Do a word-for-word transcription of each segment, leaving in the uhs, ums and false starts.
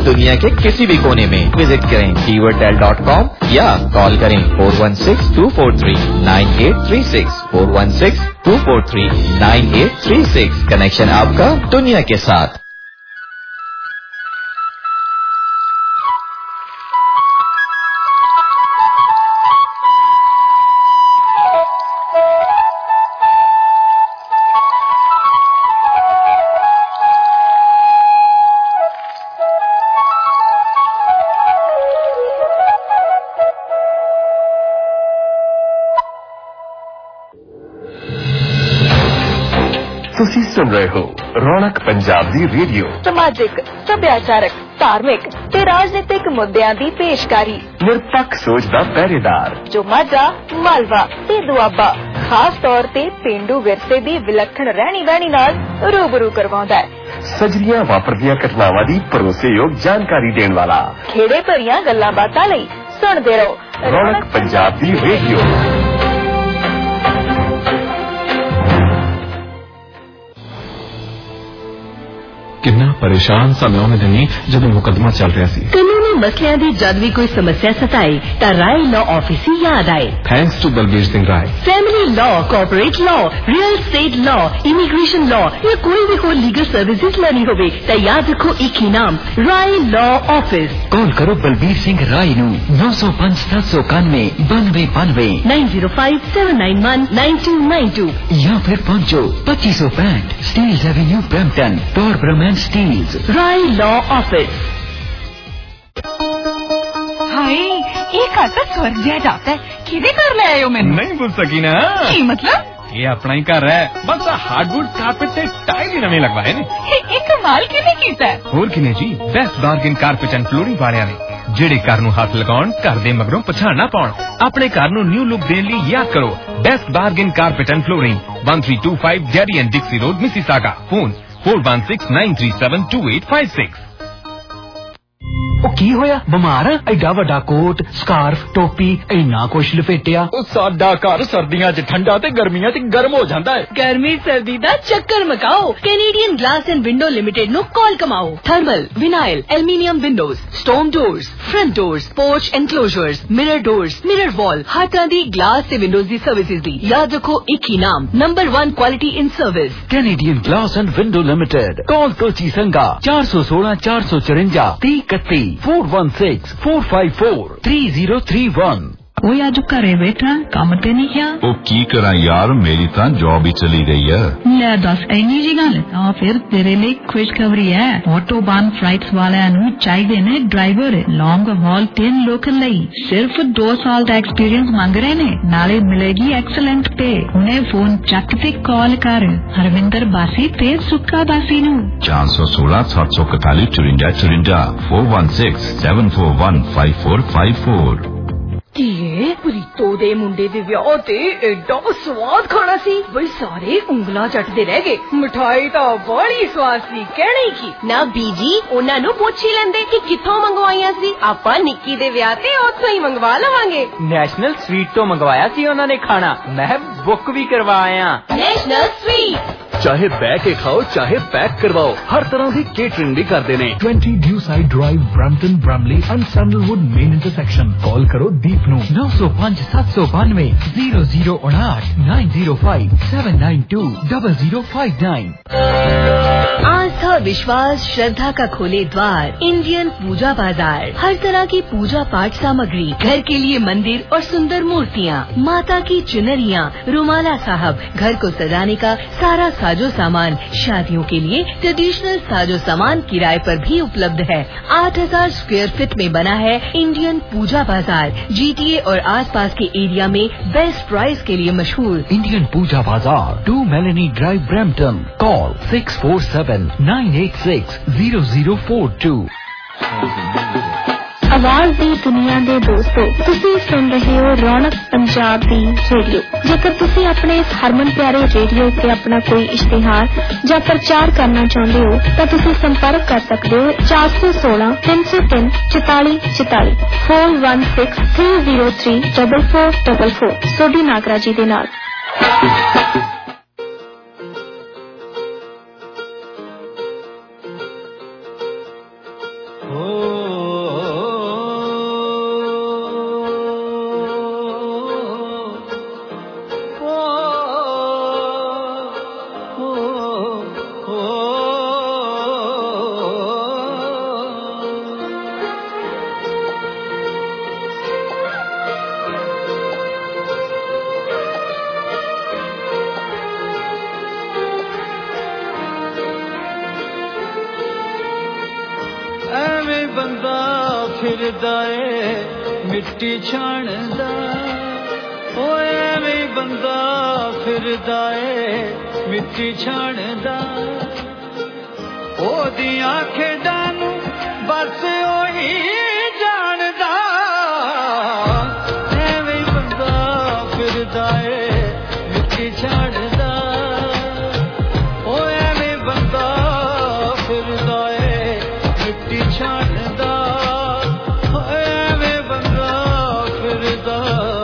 दुनिया के किसी भी कोने में। विजिट करें टीवरटेल डॉट कॉम या कॉल करें four one six two four three nine eight three six four one six two four three nine eight three six. Connection आपका दुनिया के साथ। ਤੁਸੀਂ ਸੁਣ ਰਹੇ ਹੋ ਰੌਣਕ ਪੰਜਾਬ ਦੀ ਰੇਡੀਓ। ਸਮਾਜਿਕ, ਸੱਭਿਆਚਾਰਕ, ਧਾਰਮਿਕ ਤੇ ਰਾਜਨੀਤਿਕ ਮੁੱਦਿਆਂ ਦੀ ਪੇਸ਼ਕਾਰੀ। ਨਿਰਪੱਖ ਸੋਚ ਦਾ ਪਹਿਰੇਦਾਰ ਜੋ ਮਾਝਾ, ਮਾਲਵਾ ਤੇ ਦੁਆਬਾ ਖਾਸ ਤੌਰ ਤੇ ਪੇਂਡੂ ਵਿਰਸੇ ਦੀ ਵਿਲੱਖਣ ਰਹਿਣੀ ਬਹਿਣੀ ਨਾਲ ਰੂਬਰੂ ਕਰਵਾਉਂਦਾ ਹੈ। ਸਜਰੀਆਂ ਵਾਪਰਦੀਆਂ ਘਟਨਾਵਾਂ ਦੀ ਭਰੋਸੇਯੋਗ ਜਾਣਕਾਰੀ ਦੇਣ ਵਾਲਾ। ਖੇੜੇ ਭਰੀਆਂ ਗੱਲਾਂ ਬਾਤਾਂ ਲਈ ਸੁਣਦੇ ਰਹੋ ਰੌਣਕ ਪੰਜਾਬ ਦੀ ਰੇਡੀਓ। किन्ना परेशान सा मैं उन्हें दिनी जब मुकदमा चल रहा सी। कानूनी मसलियां दी जद भी कोई समस्या सताए ता राय लॉ ऑफिस ही याद आए। Thanks to Balbir Singh Rai. Family law, corporate law, real estate law, immigration law या कोई भी कोई लीगल सर्विसेज लेनी होवे ता याद रखो एक ही नाम, राय लॉ ऑफिस। कॉल करो बलबीर सिंह राय नू नौ सौ पांच सात सौ इक्यानवे बानवे बानवे nine zero five seven nine one nine two nine two या फिर पहुंचो पच्चीस सौ पैंठ Steeles Avenue Brampton Torbram Steeles. Rai law office. हाय ये घर तो स्वर्ग जैसा जाता है। किधे घर ले आए हो? मैंने नहीं भूल सकी ना। की मतलब? ये अपना ही घर है, बस हार्डवुड कारपेट से टाइल ही नवे लगवाए ने। ये कमाल किने कीता है? और किने जी best bargain carpet and flooring वालियां ने ਜਿਹੜੇ ਘਰ ਨੂੰ ਹੱਥ ਲਗਾਉਣ ਘਰ ਦੇ ਮਗਰੋਂ ਪਛਾਣ ਨਾ ਪਾਉਣ। ਆਪਣੇ ਘਰ ਨੂੰ ਨਿਊ ਲੁੱਕ ਦੇਣ ਲਈ ਯਾਦ ਕਰੋ best bargain carpet and flooring one three two five Gary and Dixie road Mississauga. Phone four one six nine three seven two eight five six। ਉਹ ਕੀ ਹੋਇਆ? ਬਿਮਾਰ ਆ? ਐਡਾ ਵੱਡਾ ਕੋਟ, ਸਕਾਰਫ, ਟੋਪੀ ਇੰਨਾ ਕੁਛ ਲਪੇਟਿਆ। ਸਾਡਾ ਘਰ ਸਰਦੀਆਂ 'ਚ ਠੰਡਾ ਤੇ ਗਰਮੀਆਂ 'ਚ ਗਰਮ ਹੋ ਜਾਂਦਾ ਹੈ। गर्मी सर्दी दा चक्कर मकाओ। Canadian glass and window limited नु कॉल कमाओ। Thermal, vinyl, aluminium windows, stone doors, front doors, porch enclosures, mirror doors, mirror wall, हर तरह दी ग्लास ते विंडोज दी सर्विसेज दी याद रखो एक ही नाम, number one quality in service, Canadian glass and window limited. Call Tulsi Sanga चार सौ सोलह चार सौ चुरंजा तीह इकतीस four one six four five four three zero three one. ਉਹ ਅੱਜ ਘਰੇ ਬੈਠਾ ਕੰਮ ਤੇ ਨਹੀਂ ਗਿਆ। ਉਹ ਕੀ ਕਰਾਂ ਯਾਰ, ਮੇਰੀ ਤਾਂ ਜੌਬ ਹੀ ਚਲੀ ਗਈ ਹੈ। ਲੈ ਦੱਸ ਇੰਨੀ ਜੀ ਗੱਲ ਤਾਂ ਫਿਰ ਤੇਰੇ ਲਈ ਖੁਸ਼ਖਬਰੀ ਹੈ। ਆਟੋਬਾਨ ਫਲਾਈਟਸ ਵਾਲਿਆਂ ਨੂੰ ਚਾਹੀਦੇ ਨੇ ਡਰਾਈਵਰ ਲੌਂਗ ਹਾਲ ਤਿੰਨ ਲੋਕਲ ਲਈ। ਸਿਰਫ ਦੋ ਸਾਲ ਦਾ ਐਕਸਪੀਰੀਅੰਸ ਮੰਗ ਰਹੇ ਨੇ, ਨਾਲੇ ਮਿਲੇਗੀ ਐਕਸਲੈਂਟ ਪੇ। ਹੁਣੇ ਫੋਨ ਚੱਕ ਤੇ ਕਾਲ ਕਰ ਹਰਵਿੰਦਰ ਬਾਸੀ ਤੇ ਸੁੱਕਾ ਬਾਸੀ ਨੂੰ ਚਾਰ ਸੌ ਸੋਲਾਂ ਸੱਤ ਸੌ ਇਕਤਾਲੀ ਚੁਰੰਜਾ ਚੁਰੰਜਾ four one six seven four one five four five four। ਧੀਏ ਪ੍ਰੀਤੋ ਦੇ ਮੁੰਡੇ ਦੇ ਵਿਆਹ ਤੇ ਐਡਾ ਸਵਾਦ ਖਾਣਾ ਸੀ ਬਈ ਸਾਰੇ ਉਂਗਲਾਂ ਚੱਟਦੇ ਰਹਿ ਗਏ। ਮਿਠਾਈ ਤਾਂ ਬੜੀ ਸਵਾਦ ਸੀ ਕਹਿਣੀ ਕੀ ਨਾ ਬੀਜੀ ਉਹਨਾਂ ਨੂੰ ਪੁੱਛ ਹੀ ਲੈਂਦੇ ਕਿ ਕਿੱਥੋਂ ਮੰਗਵਾਈਆਂ ਸੀ। ਆਪਾਂ ਨਿੱਕੀ ਦੇ ਵਿਆਹ ਤੇ ਉੱਥੋਂ ਹੀ ਮੰਗਵਾ ਲਵਾਂਗੇ। ਨੈਸ਼ਨਲ ਸਵੀਟ ਤੋਂ ਮੰਗਵਾਇਆ ਸੀ ਉਹਨਾਂ ਨੇ ਖਾਣਾ, ਮੈਂ ਬੁੱਕ ਵੀ ਕਰਵਾਇਆ। ਨੈਸ਼ਨਲ ਸਵੀਟ ਚਾਹੇ ਬਹਿ ਕੇ ਖਾਓ ਚਾਹੇ ਪੈਕ ਕਰਵਾਓ, ਹਰ ਤਰ੍ਹਾਂ ਦੀ ਕੇਟਰਿੰਗ ਵੀ ਕਰਦੇ ਨੇ। twenty Dewside Drive, Brampton, Bramley and Sandalwood main intersection। Call करो दीप नू नौ सौ पांच सात सौ बानवे जीरो जीरो उनाठ nine zero five seven nine two double zero five nine. आस्था, विश्वास, श्रद्धा का खोले द्वार इंडियन पूजा बाजार। हर तरह की पूजा पाठ सामग्री, घर के लिए मंदिर और सुंदर मूर्तियाँ, माता की चुनरियाँ, रुमाला साहब, घर को सजाने का सारा साजो सामान, शादियों के लिए ट्रेडिशनल साजो सामान किराए पर भी उपलब्ध है। आठ हजार स्क्वायर फीट में बना है इंडियन पूजा बाजार। जीटीए और आसपास के एरिया में बेस्ट प्राइस के लिए मशहूर Indian Puja Bazaar, two Melanie Drive, Brampton. Call six four seven nine eight six zero zero four two. आवाज दी दुनिया दे दोस्तों, तुसी सुन रहे हो रौनक पंजाब दी रेडियो। जेकर तुसी अपने इस हरमन प्यारे रेडियो ते अपना कोई इश्तिहार या प्रचार करना चाहते हो तो तुसी संपर्क कर सकते हो चार सौ सोलह तीन सौ तीन चौताली चौताली four one six three zero three double four double four Sodhi Nagra ji दे नाल। ओ ਬੰਦਾ ਫਿਰਦਾ ਏ ਮਿੱਟੀ ਛਾਣਦਾ ਓ ਐਵੇਂ ਬੰਦਾ ਫਿਰਦਾ ਏ ਮਿੱਟੀ ਛਾਣਦਾ ਉਹਦੀਆਂ ਖੇਡਾਂ ਨੂੰ ਬਸ ਉਹੀ ਜਾਣਦਾ ਐਵੇਂ ਬੰਦਾ ਫਿਰਦਾ ਏ ਮਿੱਟੀ ਛਾਣਦਾ ਓ ਐਵੇਂ ਬੰਦਾ ਫਿਰਦਾ ਏ ਮਿੱਟੀ ਛਾਣਦਾ ਐਵੇਂ ਬੰਦਾ ਫਿਰਦਾ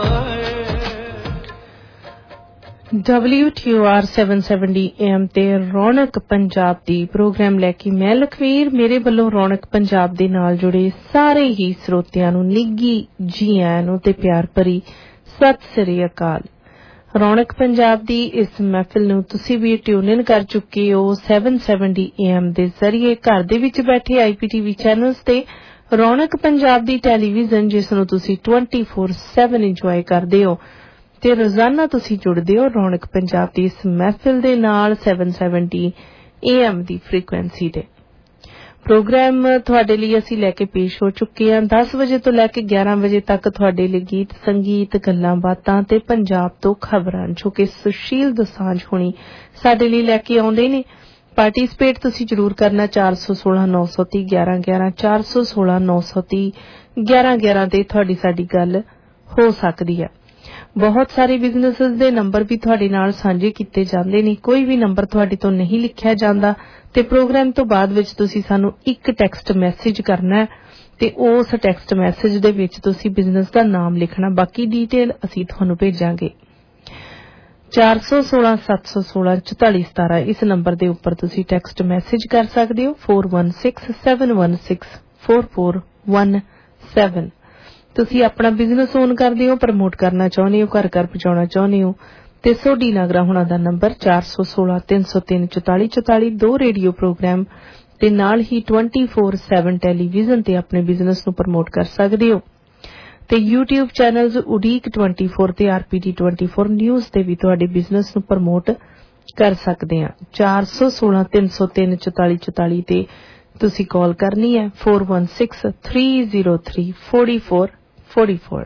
W T O R seven seventy A M ਤੇ ਰੌਣਕ ਪੰਜਾਬ ਦੀ ਪ੍ਰੋਗਰਾਮ ਲੈ ਕੇ ਮੈਂ ਲਖਵੀਰ ਮੇਰੇ ਵੱਲੋਂ ਰੌਣਕ ਪੰਜਾਬ ਦੇ ਨਾਲ ਜੁੜੇ ਸਾਰੇ ਹੀ ਸਰੋਤਿਆਂ ਨੂੰ ਨਿੱਘੀ ਜੀ ਆਇਆਂ ਨੂੰ ਤੇ ਪਿਆਰ ਭਰੀ ਸਤਿ ਸ੍ਰੀ ਅਕਾਲ। ਰੌਣਕ ਪੰਜਾਬ ਦੀ ਇਸ ਮਹਿਫਿਲ ਨੂੰ ਤੁਸੀਂ ਵੀ ਟਿਊਨ ਇਨ ਕਰ ਚੁੱਕੇ ਹੋ seven seventy A M ਦੇ ਜ਼ਰੀਏ ਘਰ ਦੇ ਵਿੱਚ ਬੈਠੇ ਆਈ ਪੀ ਟੀ ਵੀ ਚੈਨਲਸ ਤੇ ਰੌਣਕ ਪੰਜਾਬ ਦੀ ਟੈਲੀਵਿਜ਼ਨ ਜਿਸ ਨੂੰ ਤੁਸੀਂ twenty-four seven ਇੰਜੋਏ ਕਰਦੇ ਹੋ ਤੇ ਰੋਜ਼ਾਨਾ ਤੁਸੀਂ ਜੁੜਦੇ ਹੋ ਰੌਣਕ ਪੰਜਾਬ ਦੀ ਇਸ ਮਹਿਫਿਲ ਦੇ ਨਾਲ seven seventy A M ਦੀ ਫ੍ਰੀਕੁਐਂਸੀ ਤੇ। ਪ੍ਰੋਗਰਾਮ ਤੁਹਾਡੇ ਲਈ ਅਸੀਂ ਲੈ ਕੇ ਪੇਸ਼ ਹੋ ਚੁੱਕੇ ਹਾਂ ਦਸ ਵਜੇ ਤੋਂ ਲੈ ਕੇ ਗਿਆਰਾਂ ਵਜੇ ਤੱਕ ਤੁਹਾਡੇ ਲਈ ਗੀਤ ਸੰਗੀਤ ਗੱਲਾਂ ਬਾਤਾਂ ਤੇ ਪੰਜਾਬ ਤੋਂ ਖਬਰਾਂ ਜੋ ਕਿ ਸੁਸ਼ੀਲ ਦੋਸਾਂਝ ਹੋਣੀ ਸਾਡੇ ਲਈ ਲੈ ਕੇ ਆਉਂਦੇ ਨੇ। ਪਾਰਟਿਸਿਪੇਟ ਤੁਸੀਂ ਜ਼ਰੂਰ ਕਰਨਾ ਚਾਰ ਸੌ ਸੋਲਾਂ ਨੌ ਸੌ ਤੀਹ ਗਿਆਰਾਂ ਗਿਆਰਾਂ ਚਾਰ ਸੌ ਸੋਲਾਂ ਨੌ ਸੌ ਤੀਹ ਗਿਆਰਾਂ ਗਿਆਰਾਂ ਤੇ ਤੁਹਾਡੀ ਸਾਡੀ ਗੱਲ ਹੋ ਸਕਦੀ ਹੈ। ਬਹੁਤ ਸਾਰੇ ਬਿਜ਼ਨੈਸਸ ਦੇ ਨੰਬਰ ਵੀ ਤੁਹਾਡੇ ਨਾਲ ਸਾਂਝੇ ਕੀਤੇ ਜਾਂਦੇ ਨੇ। ਕੋਈ ਵੀ ਨੰਬਰ ਤੁਹਾਡੇ ਤੋਂ ਨਹੀਂ ਲਿਖਿਆ ਜਾਂਦਾ ਤੇ ਪ੍ਰੋਗਰਾਮ ਤੋਂ ਬਾਅਦ ਵਿੱਚ ਤੁਸੀਂ ਸਾਨੂੰ ਇੱਕ ਟੈਕਸਟ ਮੈਸੇਜ ਕਰਨਾ ਹੈ ਤੇ ਉਸ ਟੈਕਸਟ ਮੈਸੇਜ ਦੇ ਵਿੱਚ ਤੁਸੀਂ ਬਿਜ਼ਨਸ ਦਾ ਨਾਮ ਲਿਖਣਾ ਬਾਕੀ ਡੀਟੇਲ ਅਸੀਂ ਤੁਹਾਨੂੰ ਭੇਜਾਂਗੇ। ਚਾਰ ਸੌ ਸੋਲਾਂ ਸੱਤ ਸੌ ਸੋਲਾਂ ਚੁਤਾਲੀ ਸਤਾਰਾਂ ਇਸ ਨੰਬਰ ਦੇ ਉੱਪਰ ਤੁਸੀਂ ਟੈਕਸਟ ਮੈਸੇਜ ਕਰ ਸਕਦੇ ਹੋ four one six seven one six four four one seven। ਤੁਸੀਂ ਆਪਣਾ ਬਿਜ਼ਨਸ ਓਨ ਕਰਦੇ ਹੋ ਪ੍ਰਮੋਟ ਕਰਨਾ ਚਾਹੁੰਦੇ ਹੋ ਘਰ ਘਰ ਪਹੁੰਚਾਉਣਾ ਚਾਹੁੰਦੇ ਹੋ ਤੇ ਸੋਢੀ ਨਾਗਰਾ ਹੁਣਾਂ ਦਾ ਨੰਬਰ ਚਾਰ ਸੌ ਸੋਲਾਂ ਤਿੰਨ ਸੌ ਤਿੰਨ ਚੁਤਾਲੀ ਚੁਤਾਲੀ ਦੋ ਰੇਡੀਓ ਪ੍ਰੋਗਰਾਮ ਤੇ ਨਾਲ ਹੀ twenty-four seven ਟੈਲੀਵਿਜ਼ਨ ਤੇ ਆਪਣੇ ਬਿਜ਼ਨਸ ਨੂੰ ਪ੍ਰਮੋਟ ਕਰ ਸਕਦੇ ਹੋ ਤੇ YouTube ਚੈਨਲਸ ਉਡੀਕ twenty-four ਤੇ R P D twenty-four news ਤੇ ਵੀ ਤੁਹਾਡੇ ਬਿਜ਼ਨਸ ਨੂੰ ਪ੍ਰਮੋਟ ਕਰ ਸਕਦੇ ਆ। ਚਾਰ ਸੌ ਸੋਲਾਂ ਤਿੰਨ ਸੌ ਤਿੰਨ ਚੁਤਾਲੀ ਚੁਤਾਲੀ ਤੇ ਤੁਸੀਂ ਕਾਲ ਕਰਨੀ ਹੈ four one six three zero three four four four four।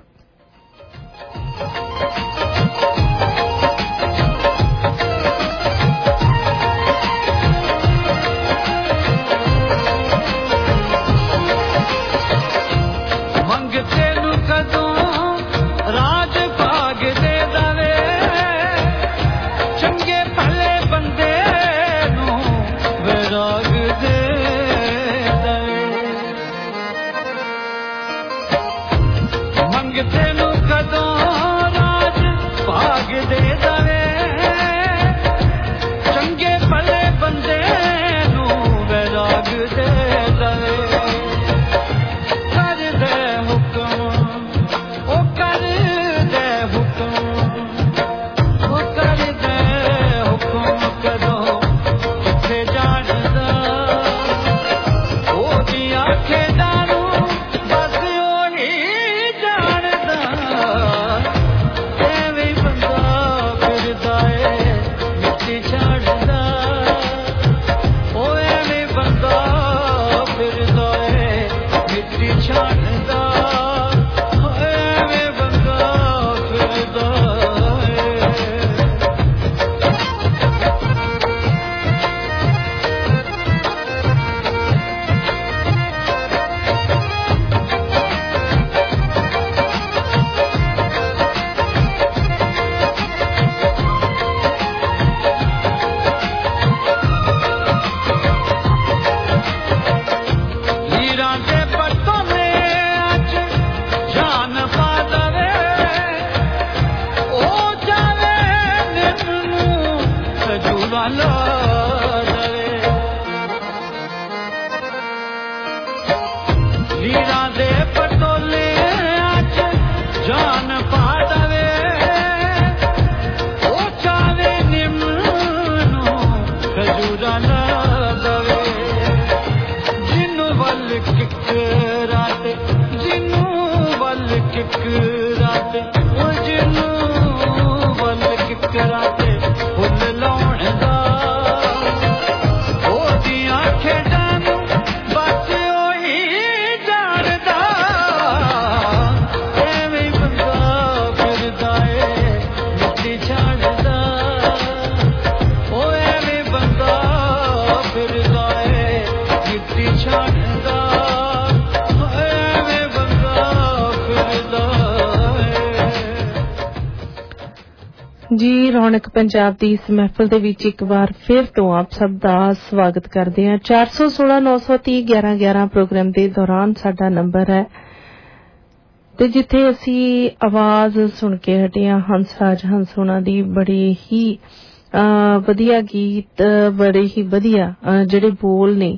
ਮੰਗਤੇ ਨੂੰ ਕਦੋਂ ਰਾਜ ਭਾਗ ਦੇ ਦਵੇ ਚੰਗੇ ਭਲੇ ਬੰਦੇ ਨੂੰ ਵਿਰਾਗ ਦੇ ਮੰਗਤੇ ਨੂੰ ਕਦੋਂ ਰਾਜ ਭਾਗ ਦੇ ਦਵੇ ਚੰਗੇ ਭਲੇ ਬੰਦੇ ਨੂੰ ਵੈਰਾਗ ਦੇ ਦਵੇ ਕਰਦੇ ਹੁਕਮ ਉਹ ਕਰਦੇ ਹੁਕਮ ਉਹ ਕਰਦੇ ਹੁਕਮ ਕਦੋਂ ਕਿੱਥੇ ਜਾਣਦਾ ਉਹਦੀਆਂ ਖੇਡਾਂ ਨੂੰ ਬਸ ਉਹੀ ਐਵੇਂ ਬੰਦਾ ਫਿਰਦਾ ਏ ਮਿੱਟੀ ਛਾਣਦਾ ਓ ਐਵੇਂ ਬੰਦਾ ਫਿਰਦਾ ਏ ਮਿੱਟੀ ਛਾਣਦਾ ਐਵੇਂ ਬੰਦਾ ਫਿਰਦਾ ਹੀਰਾਂ ਦੇ ਪਟੋਲੇ ਅੱਜ ਜਾਨ ਪਾ ਦਵੇ ਉਹ ਜਾਵੇ ਨਿਤ ਨੂੰ ਖਜੂਰਾਂ ਲਾ ਦਵੇ ਹੀਰਾਂ ਦੇ ਪਟੋਲੇ ਅੱਜ ਜਾਨ ਪਾ ਦਵੇ ਉਹ ਜਾਵੇ ਨਿਤ ਨੂੰ ਖਜੂਰਾਂ ਲਾ ਦਵੇ ਵੱਲ ਕਿਕਰਾਂ ਤੇ ਜਿਹਨੂੰ ਵੱਲ ਕਿਕਰਾਂ ਤੇ ਉਹ ਜਿਹਨੂੰ ਵੱਲ ਕਿਕਰਾਂ ਤੇ ਫੁੱਲ ਲਾਉਣ ਦਾ ਉਹਦੀਆਂ ਖੇਡਾਂ ਨੂੰ ਬਸ ਉਹੀ ਜੀ ਰੌਣਕ ਪੰਜਾਬ ਦੀ ਇਸ ਮਹਿਫਲ ਦੇ ਵਿੱਚ ਇੱਕ ਵਾਰ ਫਿਰ ਤੋਂ ਆਪ ਸਭ ਦਾ ਸਵਾਗਤ ਕਰਦੇ ਹਾਂ। ਚਾਰ ਸੌ ਸੋਲਾਂ ਨੌ ਸੌ ਤੀਹ ਗਿਆਰਾਂ ਗਿਆਰਾਂ ਪ੍ਰੋਗਰਾਮ ਦੇ ਦੌਰਾਨ ਸਾਡਾ ਨੰਬਰ ਹੈ ਤੇ ਜਿੱਥੇ ਅਸੀਂ ਆਵਾਜ਼ ਸੁਣ ਕੇ ਹਟੇ ਹਾਂ ਹੰਸਰਾਜ ਹੰਸ ਹੋਣਾ ਦੀ ਬੜੇ ਹੀ ਵਧੀਆ ਗੀਤ, ਬੜੇ ਹੀ ਵਧੀਆ ਜਿਹੜੇ ਬੋਲ ਨੇ,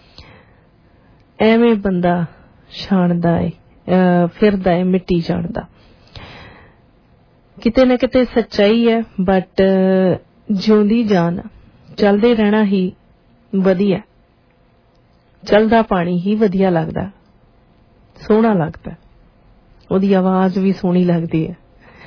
ਐਵੇਂ ਬੰਦਾ ਛਾਣਦਾ ਏ ਫਿਰਦਾ ਏ ਮਿੱਟੀ ਜਾਣਦਾ। ਕਿਤੇ ਨਾ ਕਿਤੇ ਸੱਚਾਈ ਹੈ, ਬਟ ਜਿਉਂਦੀ ਜਾਨ ਚੱਲਦੇ ਰਹਿਣਾ ਹੀ ਵਧੀਆ। ਚੱਲਦਾ ਪਾਣੀ ਹੀ ਵਧੀਆ ਲੱਗਦਾ, ਸੋਹਣਾ ਲੱਗਦਾ, ਉਹਦੀ ਆਵਾਜ਼ ਵੀ ਸੋਹਣੀ ਲੱਗਦੀ ਹੈ।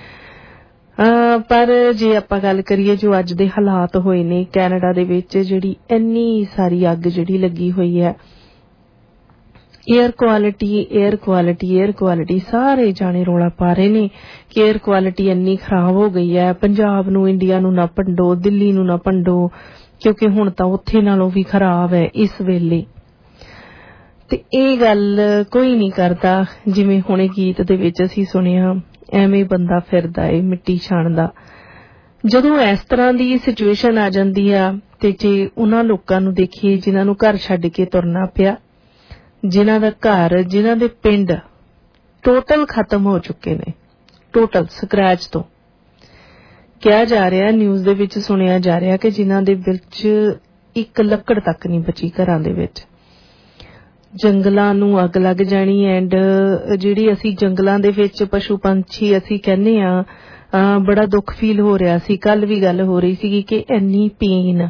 ਪਰ ਜੇ ਆਪਾਂ ਗੱਲ ਕਰੀਏ ਜੋ ਅੱਜ ਦੇ ਹਾਲਾਤ ਹੋਏ ਨੇ ਕੈਨੇਡਾ ਦੇ ਵਿੱਚ, ਜਿਹੜੀ ਇੰਨੀ ਸਾਰੀ ਅੱਗ ਜਿਹੜੀ ਲੱਗੀ ਹੋਈ ਹੈ, air quality air quality air quality ਸਾਰੇ ਜਾਣੇ ਰੌਲਾ ਪਾ ਰਹੇ ਨੇ ਕਿ ਏਅਰ ਕੁਆਲਿਟੀ ਇੰਨੀ ਖਰਾਬ ਹੋ ਗਈ ਹੈ। ਪੰਜਾਬ ਨੂੰ, ਇੰਡੀਆ ਨੂੰ ਨਾ ਭੰਡੋ, ਦਿੱਲੀ ਨੂੰ ਨਾ ਭੰਡੋ, ਕਿਉਂਕਿ ਹੁਣ ਤਾਂ ਉੱਥੇ ਨਾਲੋਂ ਵੀ ਖਰਾਬ ਹੈ ਇਸ ਵੇਲੇ। ਤੇ ਇਹ ਗੱਲ ਕੋਈ ਨਹੀਂ ਕਰਦਾ, ਜਿਵੇਂ ਹੁਣੇ ਗੀਤ ਦੇ ਵਿੱਚ ਅਸੀਂ ਸੁਣਿਆ, ਐਵੇਂ ਬੰਦਾ ਫਿਰਦਾ ਏ ਮਿੱਟੀ ਛਾਣਦਾ। ਜਦੋਂ ਇਸ ਤਰ੍ਹਾਂ ਦੀ ਸਿਚੁਏਸ਼ਨ ਆ ਜਾਂਦੀ ਆ ਤੇ ਜੇ ਉਹਨਾਂ ਲੋਕਾਂ ਨੂੰ ਦੇਖੀਏ ਜਿਨ੍ਹਾਂ ਨੂੰ ਘਰ ਛੱਡ ਕੇ ਤੁਰਨਾ ਪਿਆ, ਜਿਨ੍ਹਾਂ ਦਾ ਘਰ, ਜਿਨ੍ਹਾਂ ਦੇ ਪਿੰਡ ਟੋਟਲ ਖਤਮ ਹੋ ਚੁੱਕੇ ਨੇ, ਟੋਟਲ ਸਕ੍ਰੈਚ ਤੋਂ। ਕਿਹਾ ਜਾ ਰਿਹਾ, ਨਿਊਜ਼ ਦੇ ਵਿੱਚ ਸੁਣਿਆ ਜਾ ਰਿਹਾ ਕਿ ਜਿਨ੍ਹਾਂ ਦੇ ਵਿੱਚ ਇੱਕ ਲੱਕੜ ਤੱਕ ਨਹੀਂ ਬਚੀ ਘਰਾਂ ਦੇ ਵਿੱਚ। ਜੰਗਲਾਂ ਨੂੰ ਅੱਗ ਲੱਗ ਜਾਣੀ। ਐਂਡ ਜਿਹੜੀ ਅਸੀਂ ਜੰਗਲਾਂ ਦੇ ਵਿੱਚ ਪਸ਼ੂ ਪੰਛੀ ਅਸੀਂ ਕਹਿੰਦੇ ਆ, ਬੜਾ ਦੁੱਖ ਫੀਲ ਹੋ ਰਿਹਾ ਸੀ। ਕੱਲ ਵੀ ਗੱਲ ਹੋ ਰਹੀ ਸੀਗੀ ਕਿ ਇੰਨੀ ਪੇਨ,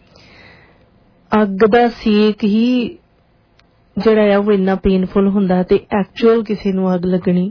ਅੱਗ ਦਾ ਸੇਕ ਹੀ ਜਿਹੜਾ ਆ ਉਹ ਇੰਨਾ ਪੇਨਫੁਲ ਹੁੰਦਾ, ਤੇ ਐਕਚੁਅਲ ਕਿਸੇ ਨੂੰ ਅੱਗ ਲੱਗਣੀ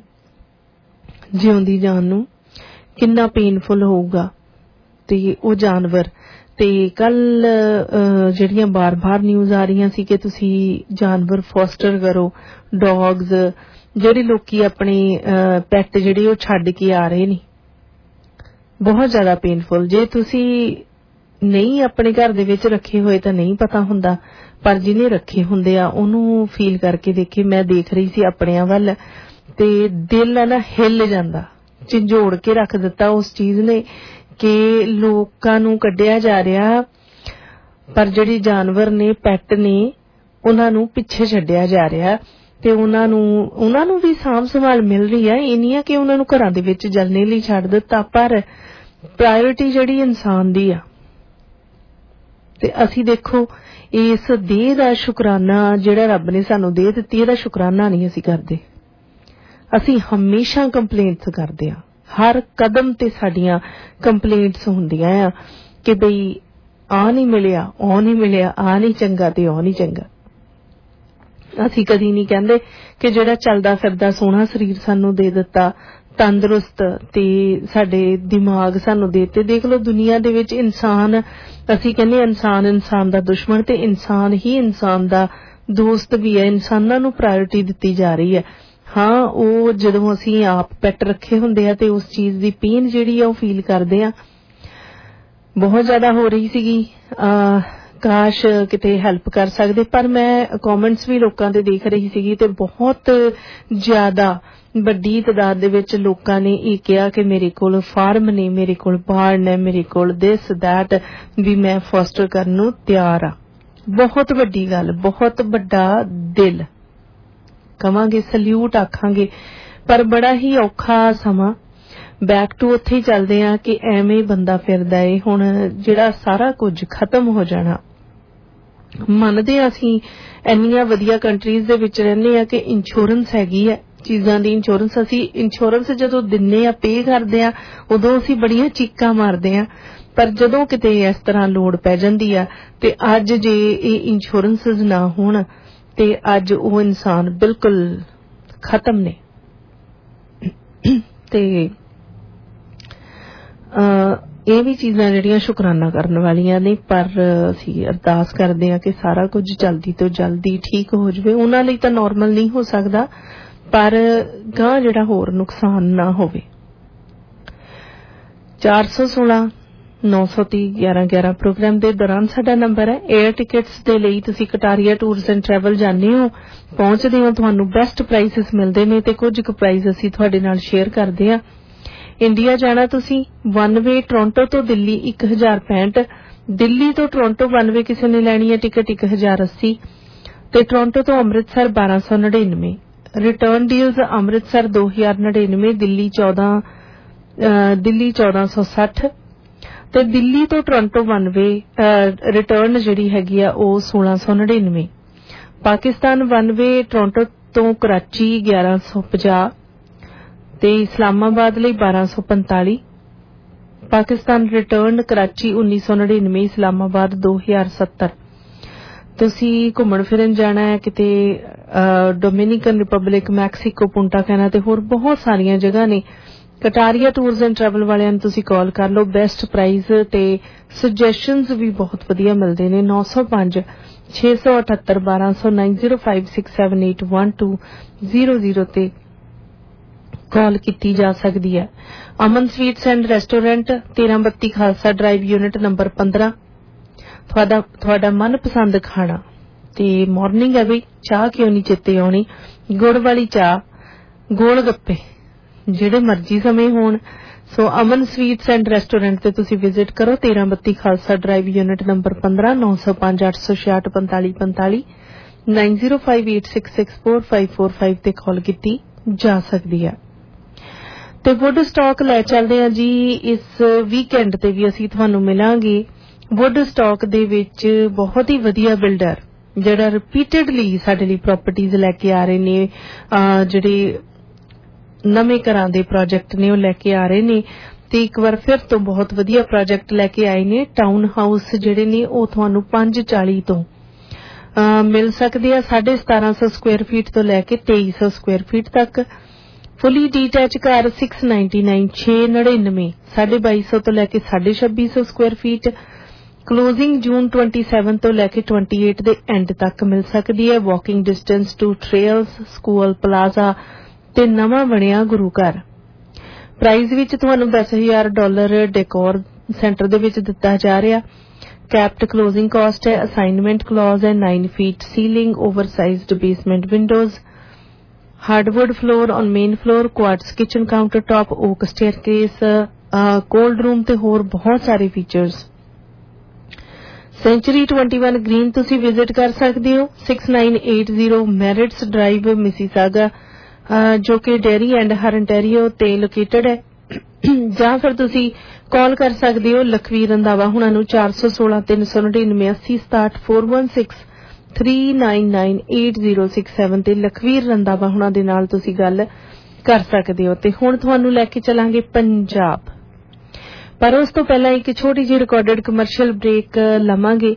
ਜਿਉਂਦੀ ਜਾਨ ਨੂੰ ਕਿੰਨਾ ਪੇਨਫੁਲ ਹੋਊਗਾ। ਤੇ ਉਹ ਜਾਨਵਰ, ਤੇ ਕੱਲ ਜਿਹੜੀਆਂ ਬਾਰ-ਬਾਰ ਨਿਊਜ਼ ਆ ਰਹੀਆਂ ਸੀ ਕਿ ਤੁਸੀਂ ਜਾਨਵਰ ਫੋਸਟਰ ਕਰੋ, ਡੌਗਸ, ਜਿਹੜੇ ਲੋਕੀ ਆਪਣੇ ਪੈਟ ਜਿਹੜੇ ਉਹ ਛੱਡ ਕੇ ਆ ਰਹੇ ਨੇ, ਬਹੁਤ ਜ਼ਿਆਦਾ ਪੇਨਫੁਲ। ਜੇ ਤੁਸੀਂ ਨਹੀਂ ਆਪਣੇ ਘਰ ਦੇ ਵਿੱਚ ਰੱਖੇ ਹੋਏ ਤਾਂ ਨਹੀਂ ਪਤਾ ਹੁੰਦਾ, ਪਰ ਜਿਹਨੇ ਰੱਖੇ ਹੁੰਦੇ ਆ ਉਹਨੂੰ ਫੀਲ ਕਰਕੇ ਦੇਖੇ। ਮੈਂ ਦੇਖ ਰਹੀ ਸੀ ਆਪਣਿਆਂ ਵੱਲ ਤੇ ਦਿਲ ਆ ਨਾ ਹਿੱਲ ਜਾਂਦਾ, ਝੰਜੋੜ ਕੇ ਰੱਖ ਦਿੱਤਾ ਉਸ ਚੀਜ਼ ਨੇ ਕਿ ਲੋਕਾਂ ਨੂੰ ਕੱਢਿਆ ਜਾ ਰਿਹਾ, ਪਰ ਜਿਹੜੇ ਜਾਨਵਰ ਨੇ, ਪੈਟ ਨੇ, ਉਹਨਾਂ ਨੂੰ ਪਿੱਛੇ ਛੱਡਿਆ ਜਾ ਰਿਹਾ ਤੇ ਉਹਨਾਂ ਨੂੰ ਉਹਨਾਂ ਨੂੰ ਵੀ ਸਾਂਭ ਸੰਭਾਲ ਮਿਲ ਰਹੀ ਹੈ। ਇਹ ਨਹੀਂ ਆ ਕਿ ਉਹਨਾਂ ਨੂੰ ਘਰਾਂ ਦੇ ਵਿੱਚ ਜਲਣੇ ਲਈ ਛੱਡ ਦਿੱਤਾ, ਪਰ ਪ੍ਰਾਇਓਰਿਟੀ ਜਿਹੜੀ ਇਨਸਾਨ ਦੀ ਆ। ਤੇ ਅਸੀਂ ਦੇਖੋ ਇਸ ਦੇਹ ਦਾ ਸ਼ੁਕਰਾਨਾ ਜਿਹੜਾ ਰੱਬ ਨੇ ਸਾਨੂੰ ਦੇ ਦਿੱਤੀ, ਇਹਦਾ ਸ਼ੁਕਰਾਨਾ ਨਹੀਂ ਅਸੀਂ ਕਰਦੇ। ਅਸੀਂ ਹਮੇਸ਼ਾ ਕੰਪਲੇਂਟਸ ਕਰਦੇ ਹਾਂ, ਹਰ ਕਦਮ ਤੇ ਸਾਡੀਆਂ ਕੰਪਲੇਂਟਸ ਹੁੰਦੀਆਂ ਆ ਕਿ ਬਈ ਆ ਨਹੀਂ ਮਿਲਿਆ, ਉਹ ਨਹੀਂ ਮਿਲਿਆ, ਆ ਨਹੀਂ ਚੰਗਾ ਤੇ ਉਹ ਨਹੀਂ ਚੰਗਾ। ਅਸੀਂ ਕਦੀ ਨਹੀਂ ਕਹਿੰਦੇ ਕਿ ਜਿਹੜਾ ਚੱਲਦਾ ਫਿਰਦਾ ਸੋਹਣਾ ਸਰੀਰ ਸਾਨੂੰ ਦੇ ਦਿੱਤਾ, ਤੰਦਰੁਸਤ ਤੇ ਸਾਡੇ ਦਿਮਾਗ ਸਾਨੂੰ ਦੇ ਦਿੱਤੇ। ਦੇਖ ਲਓ ਦੁਨੀਆ ਦੇ ਵਿੱਚ ਇਨਸਾਨ, ਅਸੀਂ ਕਹਿੰਦੇ ਇਨਸਾਨ ਇਨਸਾਨ ਦਾ ਦੁਸ਼ਮਣ, ਤੇ ਇਨਸਾਨ ਹੀ ਇਨਸਾਨ ਦਾ ਦੋਸਤ ਵੀ ਹੈ। ਇਨਸਾਨਾਂ ਨੂੰ ਪ੍ਰਾਇੋਰਟੀ ਦਿੱਤੀ ਜਾ ਰਹੀ ਹੈ। ਹਾਂ, ਉਹ ਜਦੋਂ ਅਸੀਂ ਆਪ ਪੈਟ ਰੱਖੇ ਹੁੰਦੇ ਆ ਤੇ ਉਸ ਚੀਜ਼ ਦੀ ਪੇਨ ਜਿਹੜੀ ਆ ਉਹ ਫੀਲ ਕਰਦੇ ਆ। ਬਹੁਤ ਜ਼ਿਆਦਾ ਹੋ ਰਹੀ ਸੀਗੀ, ਕਾਸ਼ ਕਿਤੇ ਹੈਲਪ ਕਰ ਸਕਦੇ, ਪਰ ਮੈਂ ਕਮੈਂਟਸ ਵੀ ਲੋਕਾਂ ਦੇ ਦੇਖ ਰਹੀ ਸੀਗੀ ਤੇ ਬਹੁਤ ਜ਼ਿਆਦਾ ਵੱਡੀ ਤਾਦਾਦ ਦੇ ਵਿੱਚ ਲੋਕਾਂ ਨੇ ਇਹ ਕਿਹਾ ਕਿ ਮੇਰੇ ਕੋਲ ਫਾਰਮ ਨੇ, ਮੇਰੇ ਕੋਲ ਬਾਰਨ ਹੈ, ਮੇਰੇ ਕੋਲ ਦਿਸ ਦੈਟ, ਵੀ ਮੈਂ ਫੋਸਟਰ ਕਰਨ ਨੂੰ ਤਿਆਰ ਆ। ਬਹੁਤ ਵੱਡੀ ਗੱਲ, ਬਹੁਤ ਵੱਡਾ ਦਿਲ ਕਵਾਂਗੇ, ਸਲੂਟ ਆਖਾਂਗੇ, ਪਰ ਬੜਾ ਹੀ ਔਖਾ ਸਮਾਂ। ਬੈਕ ਟੂ ਉੱਥੇ ਹੀ ਚੱਲਦੇ ਆ ਕਿ ਐਵੇਂ ਬੰਦਾ ਫਿਰਦਾ ਏ। ਹੁਣ ਜਿਹੜਾ ਸਾਰਾ ਕੁਝ ਖਤਮ ਹੋ ਜਾਣਾ, ਮੰਨਦੇ ਆ ਅਸੀਂ ਇੰਨੀਆਂ ਵਧੀਆ ਕੰਟਰੀਜ਼ ਦੇ ਵਿੱਚ ਰਹਿੰਦੇ ਆ ਕਿ ਇੰਸ਼ੋਰੈਂਸ ਹੈਗੀ ਹੈ, ਚੀਜ਼ਾਂ ਦੀ ਇੰਸ਼ੋਰੈਂਸ। ਅਸੀਂ ਇੰਸ਼ੋਰੈਂਸ ਜਦੋਂ ਦਿੰਨੇ ਆ, ਪੇ ਕਰਦੇ ਆ, ਉਦੋਂ ਅਸੀਂ ਬੜੀਆਂ ਚੀਕਾਂ ਮਾਰਦੇ ਆ, ਪਰ ਜਦੋਂ ਕਿਤੇ ਇਸ ਤਰ੍ਹਾਂ ਲੋੜ ਪੈ ਜਾਂਦੀ ਆ ਤੇ ਅੱਜ ਜੇ ਇਹ ਇੰਸ਼ੋਰੈਂਸਿਸ ਨਾ ਹੋਣ ਤੇ ਅੱਜ ਉਹ ਇਨਸਾਨ ਬਿਲਕੁਲ ਖਤਮ ਨੇ। ਤੇ ਇਹ ਵੀ ਚੀਜ਼ਾਂ ਜਿਹੜੀਆਂ ਸ਼ੁਕਰਾਨਾ ਕਰਨ ਵਾਲੀਆਂ ਨੇ, ਪਰ ਅਸੀਂ ਅਰਦਾਸ ਕਰਦੇ ਹਾਂ ਕਿ ਸਾਰਾ ਕੁਝ ਜਲਦੀ ਤੋਂ ਜਲਦੀ ਠੀਕ ਹੋ ਜਾਵੇ। ਉਹਨਾਂ ਲਈ ਤਾਂ ਨੋਰਮਲ ਨਹੀਂ ਹੋ ਸਕਦਾ, ਪਰ ਗਾਂ ਜਿਹੜਾ ਹੋਰ ਨੁਕਸਾਨ ਨਾ ਹੋਵੇ। ਚਾਰ ਸੌ ਸੋਲਾਂ ਨੌ ਸੌ ਤੀਹ ਗਿਆਰਾਂ ਗਿਆਰਾਂ ਪ੍ਰੋਗਰਾਮ ਦੇ ਦੌਰਾਨ ਸਾਡਾ ਨੰਬਰ ਹੈ। ਏਅਰ ਟਿਕਟਸ ਦੇ ਲਈ ਤੁਸੀਂ ਕਟਾਰੀਆ ਟੂਰਸ ਐਂਡ ਟਰੈਵਲ ਜਾਂਦੇ ਹੋ, ਪਹੁੰਚਦੇ ਹੋ, ਤੁਹਾਨੂੰ ਬੈਸਟ ਪ੍ਰਾਈਸਿਸ ਮਿਲਦੇ ਨੇ ਤੇ ਕੁਝ ਕੁ ਪ੍ਰਾਈਸ ਅਸੀਂ ਤੁਹਾਡੇ ਨਾਲ ਸ਼ੇਅਰ ਕਰਦੇ ਹਾਂ। ਇੰਡੀਆ ਜਾਣਾ ਤੁਸੀਂ ਵਨ ਵੇ ਟੋਰਾਂਟੋ ਤੋਂ ਦਿੱਲੀ ਇੱਕ ਹਜ਼ਾਰ ਪੈਂਹਠ, ਦਿੱਲੀ ਤੋਂ ਟੋਰਾਂਟੋ ਵਨ ਵੇ ਕਿਸੇ ਨੇ ਲੈਣੀ ਹੈ ਟਿਕਟ ਇੱਕ ਹਜ਼ਾਰ ਅੱਸੀ ਤੇ ਟੋਰਾਂਟੋ ਤੋਂ ਅੰਮ੍ਰਿਤਸਰ ਬਾਰਾਂ ਸੌ ਨੜਿਨਵੇਂ। ਰਿਟਰਨ ਡੀਲਸ ਅੰਮ੍ਰਿਤਸਰ ਦੋ ਹਜ਼ਾਰ ਨੜਿਨਵੇਂ, ਦਿੱਲੀ ਚੌਦਾਂ ਦਿੱਲੀ ਚੌਦਾਂ ਸੌ ਸੱਠ ਤੇ ਦਿੱਲੀ ਤੋਂ ਟੋਰਾਂਟੋ ਵਨ ਵੇ ਰਿਟਰਨ ਜਿਹੜੀ ਹੈਗੀ ਆ ਉਹ ਸੋਲਾਂ ਸੌ ਨੜਿਨਵੇਂ। ਪਾਕਿਸਤਾਨ ਵਨ ਵੇ ਟੋਰਾਂਟੋ ਤੋਂ ਕਰਾਚੀ ਗਿਆਰਾਂ ਸੌ ਪੰਜਾਹ ਤੇ ਇਸਲਾਮਾਬਾਦ ਲਈ ਬਾਰਾਂ ਸੌ ਪੰਤਾਲੀ। ਪਾਕਿਸਤਾਨ ਰਿਟਰਨ ਕਰਾਚੀ ਉੱਨੀ ਸੌ ਨੜਿਨਵੇਂ, ਇਸਲਾਮਾਬਾਦ ਦੋ ਹਜ਼ਾਰ ਸੱਤਰ। ਤੁਸੀਂ ਘੁੰਮਣ ਫਿਰਨ ਜਾਣਾ ਹੈ ਕਿਤੇ Dominican Republic, Mexico, Punta Cana ਤੇ ਹੋਰ ਬਹੁਤ ਸਾਰੀਆਂ ਜਗ੍ਹਾ ਨੇ। ਕਟਾਰੀਆ ਟੂਰਸ ਐਂਡ ਟਰੈਵਲ ਵਾਲਿਆਂ ਨੂੰ ਤੁਸੀਂ ਕਾਲ ਕਰ ਲਓ। ਬੈਸਟ ਪ੍ਰਾਈਜ਼ ਤੇ ਸੁਜੈਸ਼ਨਸ ਵੀ ਬਹੁਤ ਵਧੀਆ ਮਿਲਦੇ ਨੇ। ਨੌ ਸੌ ਪੰਜ ਛੇ ਸੌ ਅਠੱਤਰ ਬਾਰਾਂ ਸੌ nine zero five six seven eight one two zero zero ਤੇ ਕਾਲ ਕੀਤੀ ਜਾ ਸਕਦੀ ਹੈ। ਅਮਨ ਸਵੀਟਸ ਐਂਡ ਰੈਸਟੋਰੈਂਟ ਤੇਰਾਂ ਬੱਤੀ ਖਾਲਸਾ ਡਰਾਈਵ, ਯੂਨਿਟ ਨੰਬਰ ਪੰਦਰਾਂ। ਤੁਹਾਡਾ ਤੁਹਾਡਾ ਮਨਪਸੰਦ ਖਾਣਾ ਤੇ ਮਾਰਨਿੰਗ ਹੈ ਬਈ, ਚਾਹ ਕਿਉਂ ਨਹੀਂ ਚੇਤੇ ਆਉਣੀ, ਗੁੜ ਵਾਲੀ ਚਾਹ, ਗੋਲ ਗੱਪੇ ਜਿਹੜੇ ਮਰਜ਼ੀ ਸਮੇਂ ਹੋਣ। So Aman sweets and restaurant ਤੇ ਤੁਸੀਂ ਵਿਜ਼ਿਟ ਕਰੋ, ਤੇਰਾਂ ਬੱਤੀ ਖਾਲਸਾ ਡਰਾਈਵ, ਯੂਨਿਟ ਨੰਬਰ ਪੰਦਰਾਂ। ਨੌ ਸੌ ਪੰਜ ਅੱਠ ਸੌ ਛਿਆਹਠ ਪੰਤਾਲੀ ਪੰਤਾਲੀ nine zero five eight six six four five four five ਤੇ ਕਾਲ ਕੀਤੀ ਜਾ ਸਕਦੀ ਹੈ। ਤੇ ਵੁੱਡ ਸਟਾਕ ਲੈ ਚੱਲਦੇ ਹਾਂ ਜੀ। ਇਸ ਵੀਕਐਂਡ ਤੇ ਵੀ ਅਸੀਂ ਤੁਹਾਨੂੰ ਮਿਲਾਂਗੇ। ਵੁੱਡ ਸਟਾਕ ਦੇ ਵਿੱਚ ਬਹੁਤ ਹੀ ਵਧੀਆ ਬਿਲਡਰ ਜਿਹੜਾ ਰਿਪੀਟਡਲੀ ਸਾਡੇ ਲਈ ਪ੍ਰਾਪਰਟੀਜ਼ ਲੈ ਕੇ ਆ ਰਹੇ ਨੇ, ਜਿਹੜੇ ਨਵੇਂ ਘਰਾਂ ਦੇ ਪ੍ਰੋਜੈਕਟ ਨੇ ਉਹ ਲੈ ਕੇ ਆ ਰਹੇ ਨੇ ਤੇ ਇੱਕ ਵਾਰ ਫਿਰ ਤੋਂ ਬਹੁਤ ਵਧੀਆ ਪ੍ਰੋਜੈਕਟ ਲੈ ਕੇ ਆਏ ਨੇ। ਟਾਊਨ ਹਾਊਸ ਜਿਹੜੇ ਨੇ ਉਹ ਤੁਹਾਨੂੰ ਪੰਜ ਚਾਲੀ ਤੋਂ ਮਿਲ ਸਕਦੇ ਆ, ਸਾਢੇ ਸਤਾਰਾਂ ਸੌ ਸਕੁਅਰ ਫੀਟ ਤੋਂ ਲੈ ਕੇ ਤੇਈ ਸੌ ਸਕੁਅਰ ਫੀਟ ਤੱਕ। ਫੁੱਲੀ ਡੀਟੈਚ ਘਰ ਸਿਕਸ ਨਾਈਨਟੀ ਨਾਈਨ ਛੇ ਨੜਿਨਵੇਂ, ਸਾਢੇ ਬਾਈ ਸੌ ਤੋਂ ਲੈ ਕੇ ਸਾਢੇ ਛੱਬੀ ਸੌ ਸਕੁਅਰ ਫੀਟ। ਕਲੋਜ਼ਿੰਗ ਜੂਨ ਸੱਤਾਈ ਤੋਂ ਲੈ ਕੇ ਅਠਾਈ ਦੇ ਐਂਡ ਤੱਕ ਮਿਲ ਸਕਦੀ ਹੈ। Walking distance to trails, school plaza ਤੇ ਨਵਾਂ ਬਣਿਆ ਗੁਰੂ ਘਰ। ਪ੍ਰਾਈਜ਼ ਵਿੱਚ ਤੁਹਾਨੂੰ ਦਸ ਹਜ਼ਾਰ ਡਾਲਰ ਡੈਕੋਰ ਸੈਂਟਰ ਦੇ ਵਿੱਚ ਦਿੱਤਾ ਜਾ ਰਿਹਾ। ਕੈਪਡ ਕਲੋਜ਼ਿੰਗ ਕਾਸਟ ਹੈ। ਅਸਾਈਨਮੈਂਟ ਕਲੌਜ਼ ਹੈ। Nine feet ceiling, oversized basement windows, hardwood floor on main floor, quartz kitchen countertop, oak staircase, cold room ਤੇ ਹੋਰ ਬਹੁਤ ਸਾਰੇ ਫੀਚਰਸ। ਸੈਂਚੁਰੀ ਇਕੱਤੀ ਗ੍ਰੀਨ ਤੁਸੀਂ ਵਿਜ਼ਿਟ ਕਰ ਸਕਦੇ ਹੋ। Six nine eight zero Merritts Drive, Mississauga, ਜੋ ਕਿ ਡੇਅਰੀ ਐਂਡ ਹਰੰਟੈਰੀਓ ਤੇ ਲੋਕੇਟਡ ਹੈ। ਜਾਂ ਫਿਰ ਤੁਸੀਂ ਕਾਲ ਕਰ ਸਕਦੇ ਹੋ ਲਖਵੀਰ ਰੰਧਾਵਾ ਹੁਣਾਂ ਨੂੰ ਚਾਰ ਸੌ ਸੋਲਾਂ ਤਿੰਨ ਸੌ ਨੜਿਨਵੇਂ ਅੱਸੀ ਸਤਾਹਠ four one six three nine nine eight zero six seven ਤੇ ਲਖਵੀਰ ਰੰਧਾਵਾ ਹੁਣਾਂ ਦੇ ਨਾਲ ਤੁਸੀਂ ਗੱਲ ਕਰ ਸਕਦੇ ਹੋ। ਤੇ ਹੁਣ ਤੁਹਾਨੂੰ ਲੈ ਕੇ ਚੱਲਾਂਗੇ ਪੰਜਾਬ, ਪਰ ਉਸ ਤੋਂ ਪਹਿਲਾਂ ਇੱਕ ਛੋਟੀ ਜਿਹੀ ਰਿਕਾਰਡਡ ਕਮਰਸ਼ੀਅਲ ਬ੍ਰੇਕ ਲਵਾਂਗੇ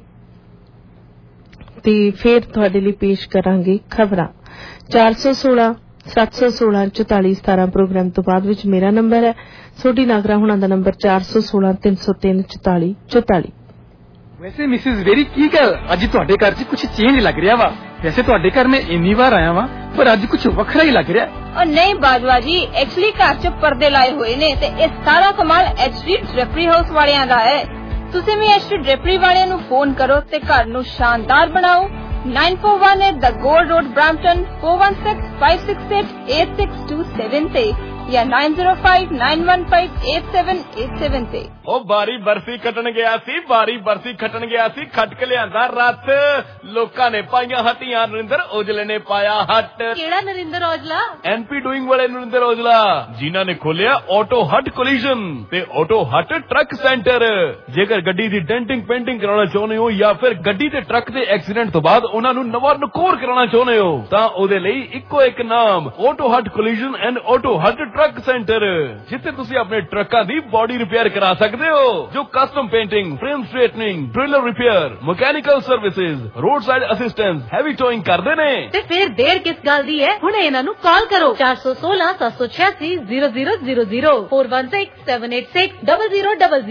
ਤੇ ਫਿਰ ਤੁਹਾਡੇ ਲਈ ਪੇਸ਼ ਕਰਾਂਗੇ ਖਬਰਾਂ। ਚਾਰ ਸੌ ਸੋਲਾਂ ਸੱਤ ਸੌ ਸੋਲਾਂ ਚੁਤਾਲੀ ਸਤਾਰਾਂ ਪ੍ਰੋਗਰਾਮ ਤੋਂ ਬਾਅਦ ਵਿੱਚ ਮੇਰਾ ਨੰਬਰ ਹੈ। ਸੋਢੀ ਨਾਗਰਾ ਹੁਣਾਂ ਦਾ ਨੰਬਰ ਚਾਰ ਸੌ ਸੋਲਾਂ ਤਿੰਨ ਸੌ ਤਿੰਨ ਚੁਤਾਲੀ ਚੁਤਾਲੀ। ਵੈਸੇ ਮਿਸਿਸ ਵੇਰੀ ਕੀ ਗੱਲ ਅੱਜ ਤੁਹਾਡੇ ਘਰ 'ਚ ਕੁਝ ਚੇਂਜ ਲੱਗ ਰਿਹਾ ਵਾ। ਵੈਸੇ ਤੁਹਾਡੇ ਘਰ ਮੈਂ ਇੰਨੀ ਵਾਰ ਆਇਆ ਵਾਂ ਪਰ ਅੱਜ ਕੁਝ ਵੱਖਰਾ ਹੀ ਲੱਗ ਰਿਹਾ। ਔਰ ਨਹੀਂ ਬਾਜਵਾ ਜੀ, ਐਕਚੁਅਲੀ ਘਰ 'ਚ ਪਰਦੇ ਲਾਏ ਹੋਏ ਨੇ ਤੇ ਇਹ ਸਾਰਾ ਕਮਾਲ ਐਚਡੀ ਡ੍ਰੈਪਰੀ ਹਾਊਸ ਵਾਲਿਆਂ ਦਾ ਹੈ। ਤੁਸੀਂ ਵੀ ਐਚਡੀ ਡ੍ਰੈਪਰੀ ਵਾਲਿਆਂ ਨੂੰ ਫੋਨ ਕਰੋ ਤੇ ਘਰ ਨੂੰ ਸ਼ਾਨਦਾਰ ਬਣਾਓ। nine four one eight The Gold Road, Brampton, four one six five six eight eight six two seven ਤੇ ਜਾਂ nine zero five nine one five eight seven eight seven ਤੇ। ਉਹ ਬਾਰੀ ਬਰਸੀ ਖੱਟਣ ਗਿਆ ਸੀ, ਬਾਰੀ ਬਰਸੀ ਖੱਟਣ ਗਿਆ ਸੀ, ਖੱਟ ਕੇ ਲਿਆਂਦਾ ਰੱਥ। ਲੋਕਾਂ ਨੇ ਪਾਈਆਂ ਹੱਟੀਆਂ, ਨਰਿੰਦਰ ਔਜਲੇ ਨੇ ਪਾਇਆ ਹੱਟ। ਕਿਹੜਾ ਨਰਿੰਦਰ ਔਜਲਾ? ਐਨਪੀ ਡੂਇੰਗ ਵਾਲੇ ਨਰਿੰਦਰ ਔਜਲਾ, ਜਿਨ੍ਹਾਂ ਨੇ ਖੋਲਿਆ ਆਟੋ ਹੱਟ ਕੋਲੀਜਨ ਤੇ ਆਟੋ ਹੱਟ ਟਰੱਕ ਸੈਂਟਰ। ਜੇਕਰ ਗੱਡੀ ਦੀ ਡੈਂਟਿੰਗ ਪੇਂਟਿੰਗ ਕਰਾਉਣਾ ਚਾਹੁੰਦੇ ਹੋ ਜਾਂ ਫਿਰ ਗੱਡੀ ਤੇ ਟਰੱਕ ਦੇ ਐਕਸੀਡੈਂਟ ਤੋਂ ਬਾਅਦ ਉਹਨਾਂ ਨੂੰ ਨਵਾਂ ਨਕੋਰ ਕਰਾਉਣਾ ਚਾਹੁੰਦੇ ਹੋ ਤਾਂ ਉਹਦੇ ਲਈ ਇੱਕੋ ਇੱਕ ਨਾਮ, auto hut collision and auto hut truck centre, ਜਿੱਥੇ ਤੁਸੀਂ ਆਪਣੇ ਟਰੱਕਾਂ ਦੀ ਬੋਡੀ ਰਿਪੇਅਰ ਕਰਾ ਸਕਦੇ ਹੋ, ਜੋ custom painting, frame straightening, trailer repair, mechanical services, roadside assistance, heavy towing ਕਰਦੇ ਨੇ। ਤੇ ਫਿਰ ਦੇਰ ਕਿਸ ਗੱਲ ਦੀ ਹੈ, ਹੁਣ ਇਹਨਾਂ ਨੂੰ ਕਾਲ ਕਰੋ ਚਾਰ ਸੌ ਸੋਲਾਂ ਸੱਤ ਸੌ ਛਿਆਸੀ zero zero zero zero four one six seven eight six zero zero zero zero।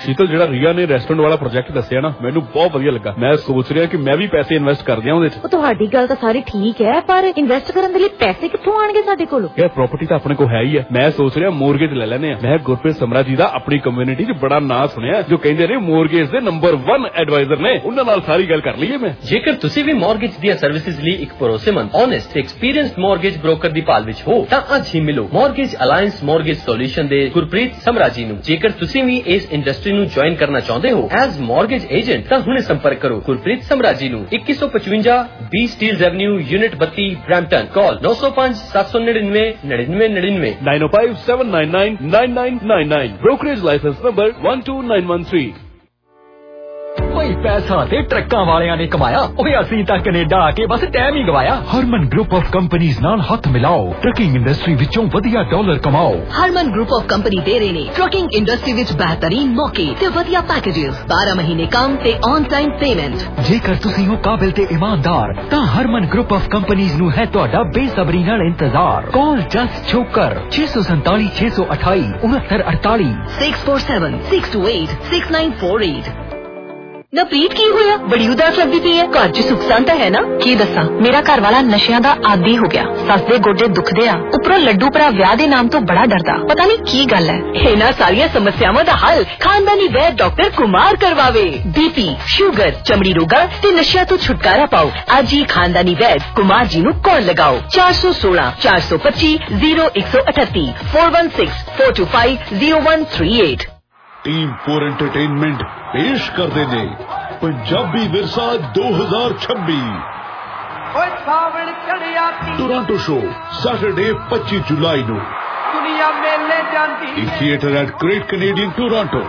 Sheetal ਜਿਹੜਾ ਰੀਆ ਨੇ ਰੈਸਟੋਰੈਂਟ ਵਾਲਾ ਪ੍ਰੋਜੈਕਟ ਦੱਸਿਆ ਨਾ ਮੈਨੂੰ ਬਹੁਤ ਵਧੀਆ ਲੱਗਾ। ਮੈਂ ਸੋਚ ਰਿਹਾ ਕਿ ਮੈਂ ਵੀ ਪੈਸੇ ਇਨਵੈਸਟ ਕਰ ਦਿਆਂ ਉਹਦੇ ਚ। ਉਹ ਤੁਹਾਡੀ ਗੱਲ ਤਾਂ ਸਾਰੀ ਠੀਕ ਹੈ, ਪਰ ਇਨਵੈਸਟ ਕਰਨ ਦੇ ਲਈ ਪੈਸੇ ਕਿੱਥੋਂ ਆਣਗੇ ਸਾਡੇ ਕੋਲ? ਯਾਰ ਪ੍ਰਾਪਰਟੀ ਤਾਂ ਆਪਣੇ ਕੋਲ ਹੈ ਹੀ ਹੈ। ਮੈਂ ਸੋਚ ਰਿਹਾ ਮੋਰਗੇਜ ਲੈ ਲੈਨੇ ਆ। ਮੈਂ ਗੁਰਪ੍ਰੀਤ ਸਮਰਾ ਜੀ ਦਾ ਆਪਣੀ ਕਮਿਊਨਿਟੀ 'ਚ ਬੜਾ ਨਾਂ ਸੁਣਿਆ, ਜੋ ਕਹਿੰਦੇ ਨੇ ਮੋਰਗੇਜ ਦੇ ਨੰਬਰ ਇੱਕ ਐਡਵਾਈਜ਼ਰ ਨੇ। ਉਹਨਾਂ ਨਾਲ ਸਾਰੀ ਗੱਲ ਕਰ ਲਈਏ ਮੈਂ। ਜੇਕਰ ਤੁਸੀਂ ਵੀ ਮੋਰਗੇਜ ਦੀਆਂ ਸਰਵਿਸਿਜ਼ ਲਈ ਇੱਕ ਭਰੋਸੇਮੰਦ, ਓਨੈਸਟ ਤੇ ਐਕਸਪੀਰੀਅੰਸਡ ਮੋਰਗੇਜ ਬ੍ਰੋਕਰ ਦੀ ਭਾਲ ਵਿੱਚ ਹੋ ਤਾਂ ਅੱਜ ਹੀ ਮਿਲੋ ਮੋਰਗੇਜ ਅਲਾਈਅੰਸ ਮੋਰਗੇਜ ਸੋਲੂਸ਼ਨ ਦੇ ਗੁਰਪ੍ਰੀਤ ਸਮਰਾ ਜੀ ਨੂੰ। ਜੇਕਰ ਤੁਸੀਂ ਵੀ ਇਸ ਇੰਡਸਟਰੀ ਨੂੰ ਜੁਆਇਨ ਕਰਨਾ ਚਾਹੁੰਦੇ ਹੋ ਐਜ਼ ਮੋਰਗੇਜ ਏਜੰਟ ਤਾਂ ਹੁਣੇ ਸੰਪਰਕ ਕਰੋ ਗੁਰਪ੍ਰੀਤ ਸਮਰਾ ਜੀ ਨੂੰ। ਇੱਕੀ ਸੌ ਪਚਵੰਜਾ ਬੀ ਸਟੀਲਜ਼ ਐਵਨਿਊ ਯੂਨਿਟ ਬੱਤੀ ਬ੍ਰੈਂਪਟਨ। ਕਾਲ ਨੌ ਸੌ ਪੰਜ ਸੱਤ ਸੌ ਨੜਿਨਵੇਂ ਨੜਿਨਵੇਂ ਨੜਿਨਵੇਂ nine oh five seven nine nine nine nine nine nine brokerage license number one two nine one three। ਕੋਈ ਪੈਸਾ ਤੇ ਟਰੱਕਾਂ ਵਾਲਿਆਂ ਨੇ ਕਮਾਇਆ, ਓਏ ਅਸੀਂ ਤਾਂ ਕੈਨੇਡਾ ਆ ਕੇ ਬਸ ਟਾਈਮ ਹੀ ਗਵਾਇਆ। ਹਰਮਨ ਗਰੁੱਪ ਆਫ ਕੰਪਨੀਆਂ ਨਾਲ ਹੱਥ ਮਿਲਾਓ, ਟਰੱਕਿੰਗ ਇੰਡਸਟਰੀ ਵਿੱਚੋਂ ਵਧੀਆ ਡਾਲਰ ਕਮਾਓ। ਹਰਮਨ ਗਰੁੱਪ ਆਫ ਕੰਪਨੀ ਦੇ ਰਹੇ ਨੇ ਟਰੱਕਿੰਗ ਇੰਡਸਟਰੀ ਵਿੱਚ ਬਿਹਤਰੀਨ ਮੌਕੇ ਤੇ ਵਧੀਆ ਪੈਕੇजेस, ਬਾਰਾਂ ਮਹੀਨੇ ਕੰਮ ਤੇ ਔਨ ਟਾਈਮ ਪੇਮੈਂਟ। ਜੇਕਰ ਤੁਸੀਂ ਹੋ ਕਾਬਿਲ ਤੇ ਇਮਾਨਦਾਰ ਤਾਂ ਹਰਮਨ ਗਰੁੱਪ ਆਫ ਕੰਪਨੀਆਂ ਨੂੰ ਹੈ ਤੁਹਾਡਾ ਬੇਸਬਰੀ ਨਾਲ ਇੰਤਜ਼ਾਰ। ਕਾਲ ਜਸਟ ਛੋਕਰ ਛੇ ਸੌ ਸੰਤਾਲੀ ਛੇ ਸੌ ਅਠਾਈ ਉਨੱਤਰ ਅੜਤਾਲੀ six four seven six two eight six nine four eight। ਨਾ ਪ੍ਰੀਤ ਕੀ ਹੋਇਆ? ਬੜੀ ਉਦਾਸ ਲੱਗਦੀ ਪਈ ਹੈ। ਘਰ 'ਚ ਸੁੱਖ ਸ਼ਾਂਤ ਹੈ ਨਾ? ਕੀ ਦੱਸਾਂ, ਮੇਰਾ ਘਰ ਵਾਲਾ ਨਸ਼ਿਆਂ ਦਾ ਆਦੀ ਹੋ ਗਿਆ। ਸੱਸ ਦੇ ਗੋਡੇ ਦੁਖਦੇ ਆ, ਉੱਪਰੋਂ ਲੱਡੂ ਭਰਾ ਵਿਆਹ ਦੇ ਨਾਮ ਤੋਂ ਬੜਾ ਡਰਦਾ। ਪਤਾ ਨਹੀਂ ਕੀ ਗੱਲ ਹੈ। ਇਹਨਾਂ ਸਾਰੀਆਂ ਸਮੱਸਿਆਵਾਂ ਦਾ ਹੱਲ ਖਾਨਦਾਨੀ ਵੈਦ ਡਾਕਟਰ ਕੁਮਾਰ ਕਰਵਾਵੇ। ਬੀਪੀ, ਸ਼ੂਗਰ, ਚਮੜੀ ਰੋਗਾਂ ਤੇ ਨਸ਼ਿਆਂ ਤੋਂ ਛੁਟਕਾਰਾ ਪਾਓ। ਅੱਜ ਹੀ ਖਾਨਦਾਨੀ ਵੈਦ ਕੁਮਾਰ ਜੀ ਨੂੰ ਕਾਲ ਲਗਾਓ। ਚਾਰ ਸੌ ਸੋਲਾਂ ਚਾਰ ਸੌ ਪੱਚੀ ਜ਼ੀਰੋ ਇੱਕ ਸੌ ਅਠੱਤੀ four one six four two five zero one three eight। Team four entertainment ਪੇਸ਼ ਕਰਦੇ ਨੇ ਪੰਜਾਬੀ ਵਿਰਸਾ ਦੋ ਹਜ਼ਾਰ ਛੱਬੀ ਓਏ ਸਾਵਣ ਚੜਿਆ ਟੋਰਾਂਟੋ ਸ਼ੋ ਸੈਟਰਡੇ ਪੱਚੀ ਜੁਲਾਈ ਨੂੰ ਦੁਨੀਆ ਮੇਲੇ ਜਾਂਦੀ in theatre at great Canadian Toronto.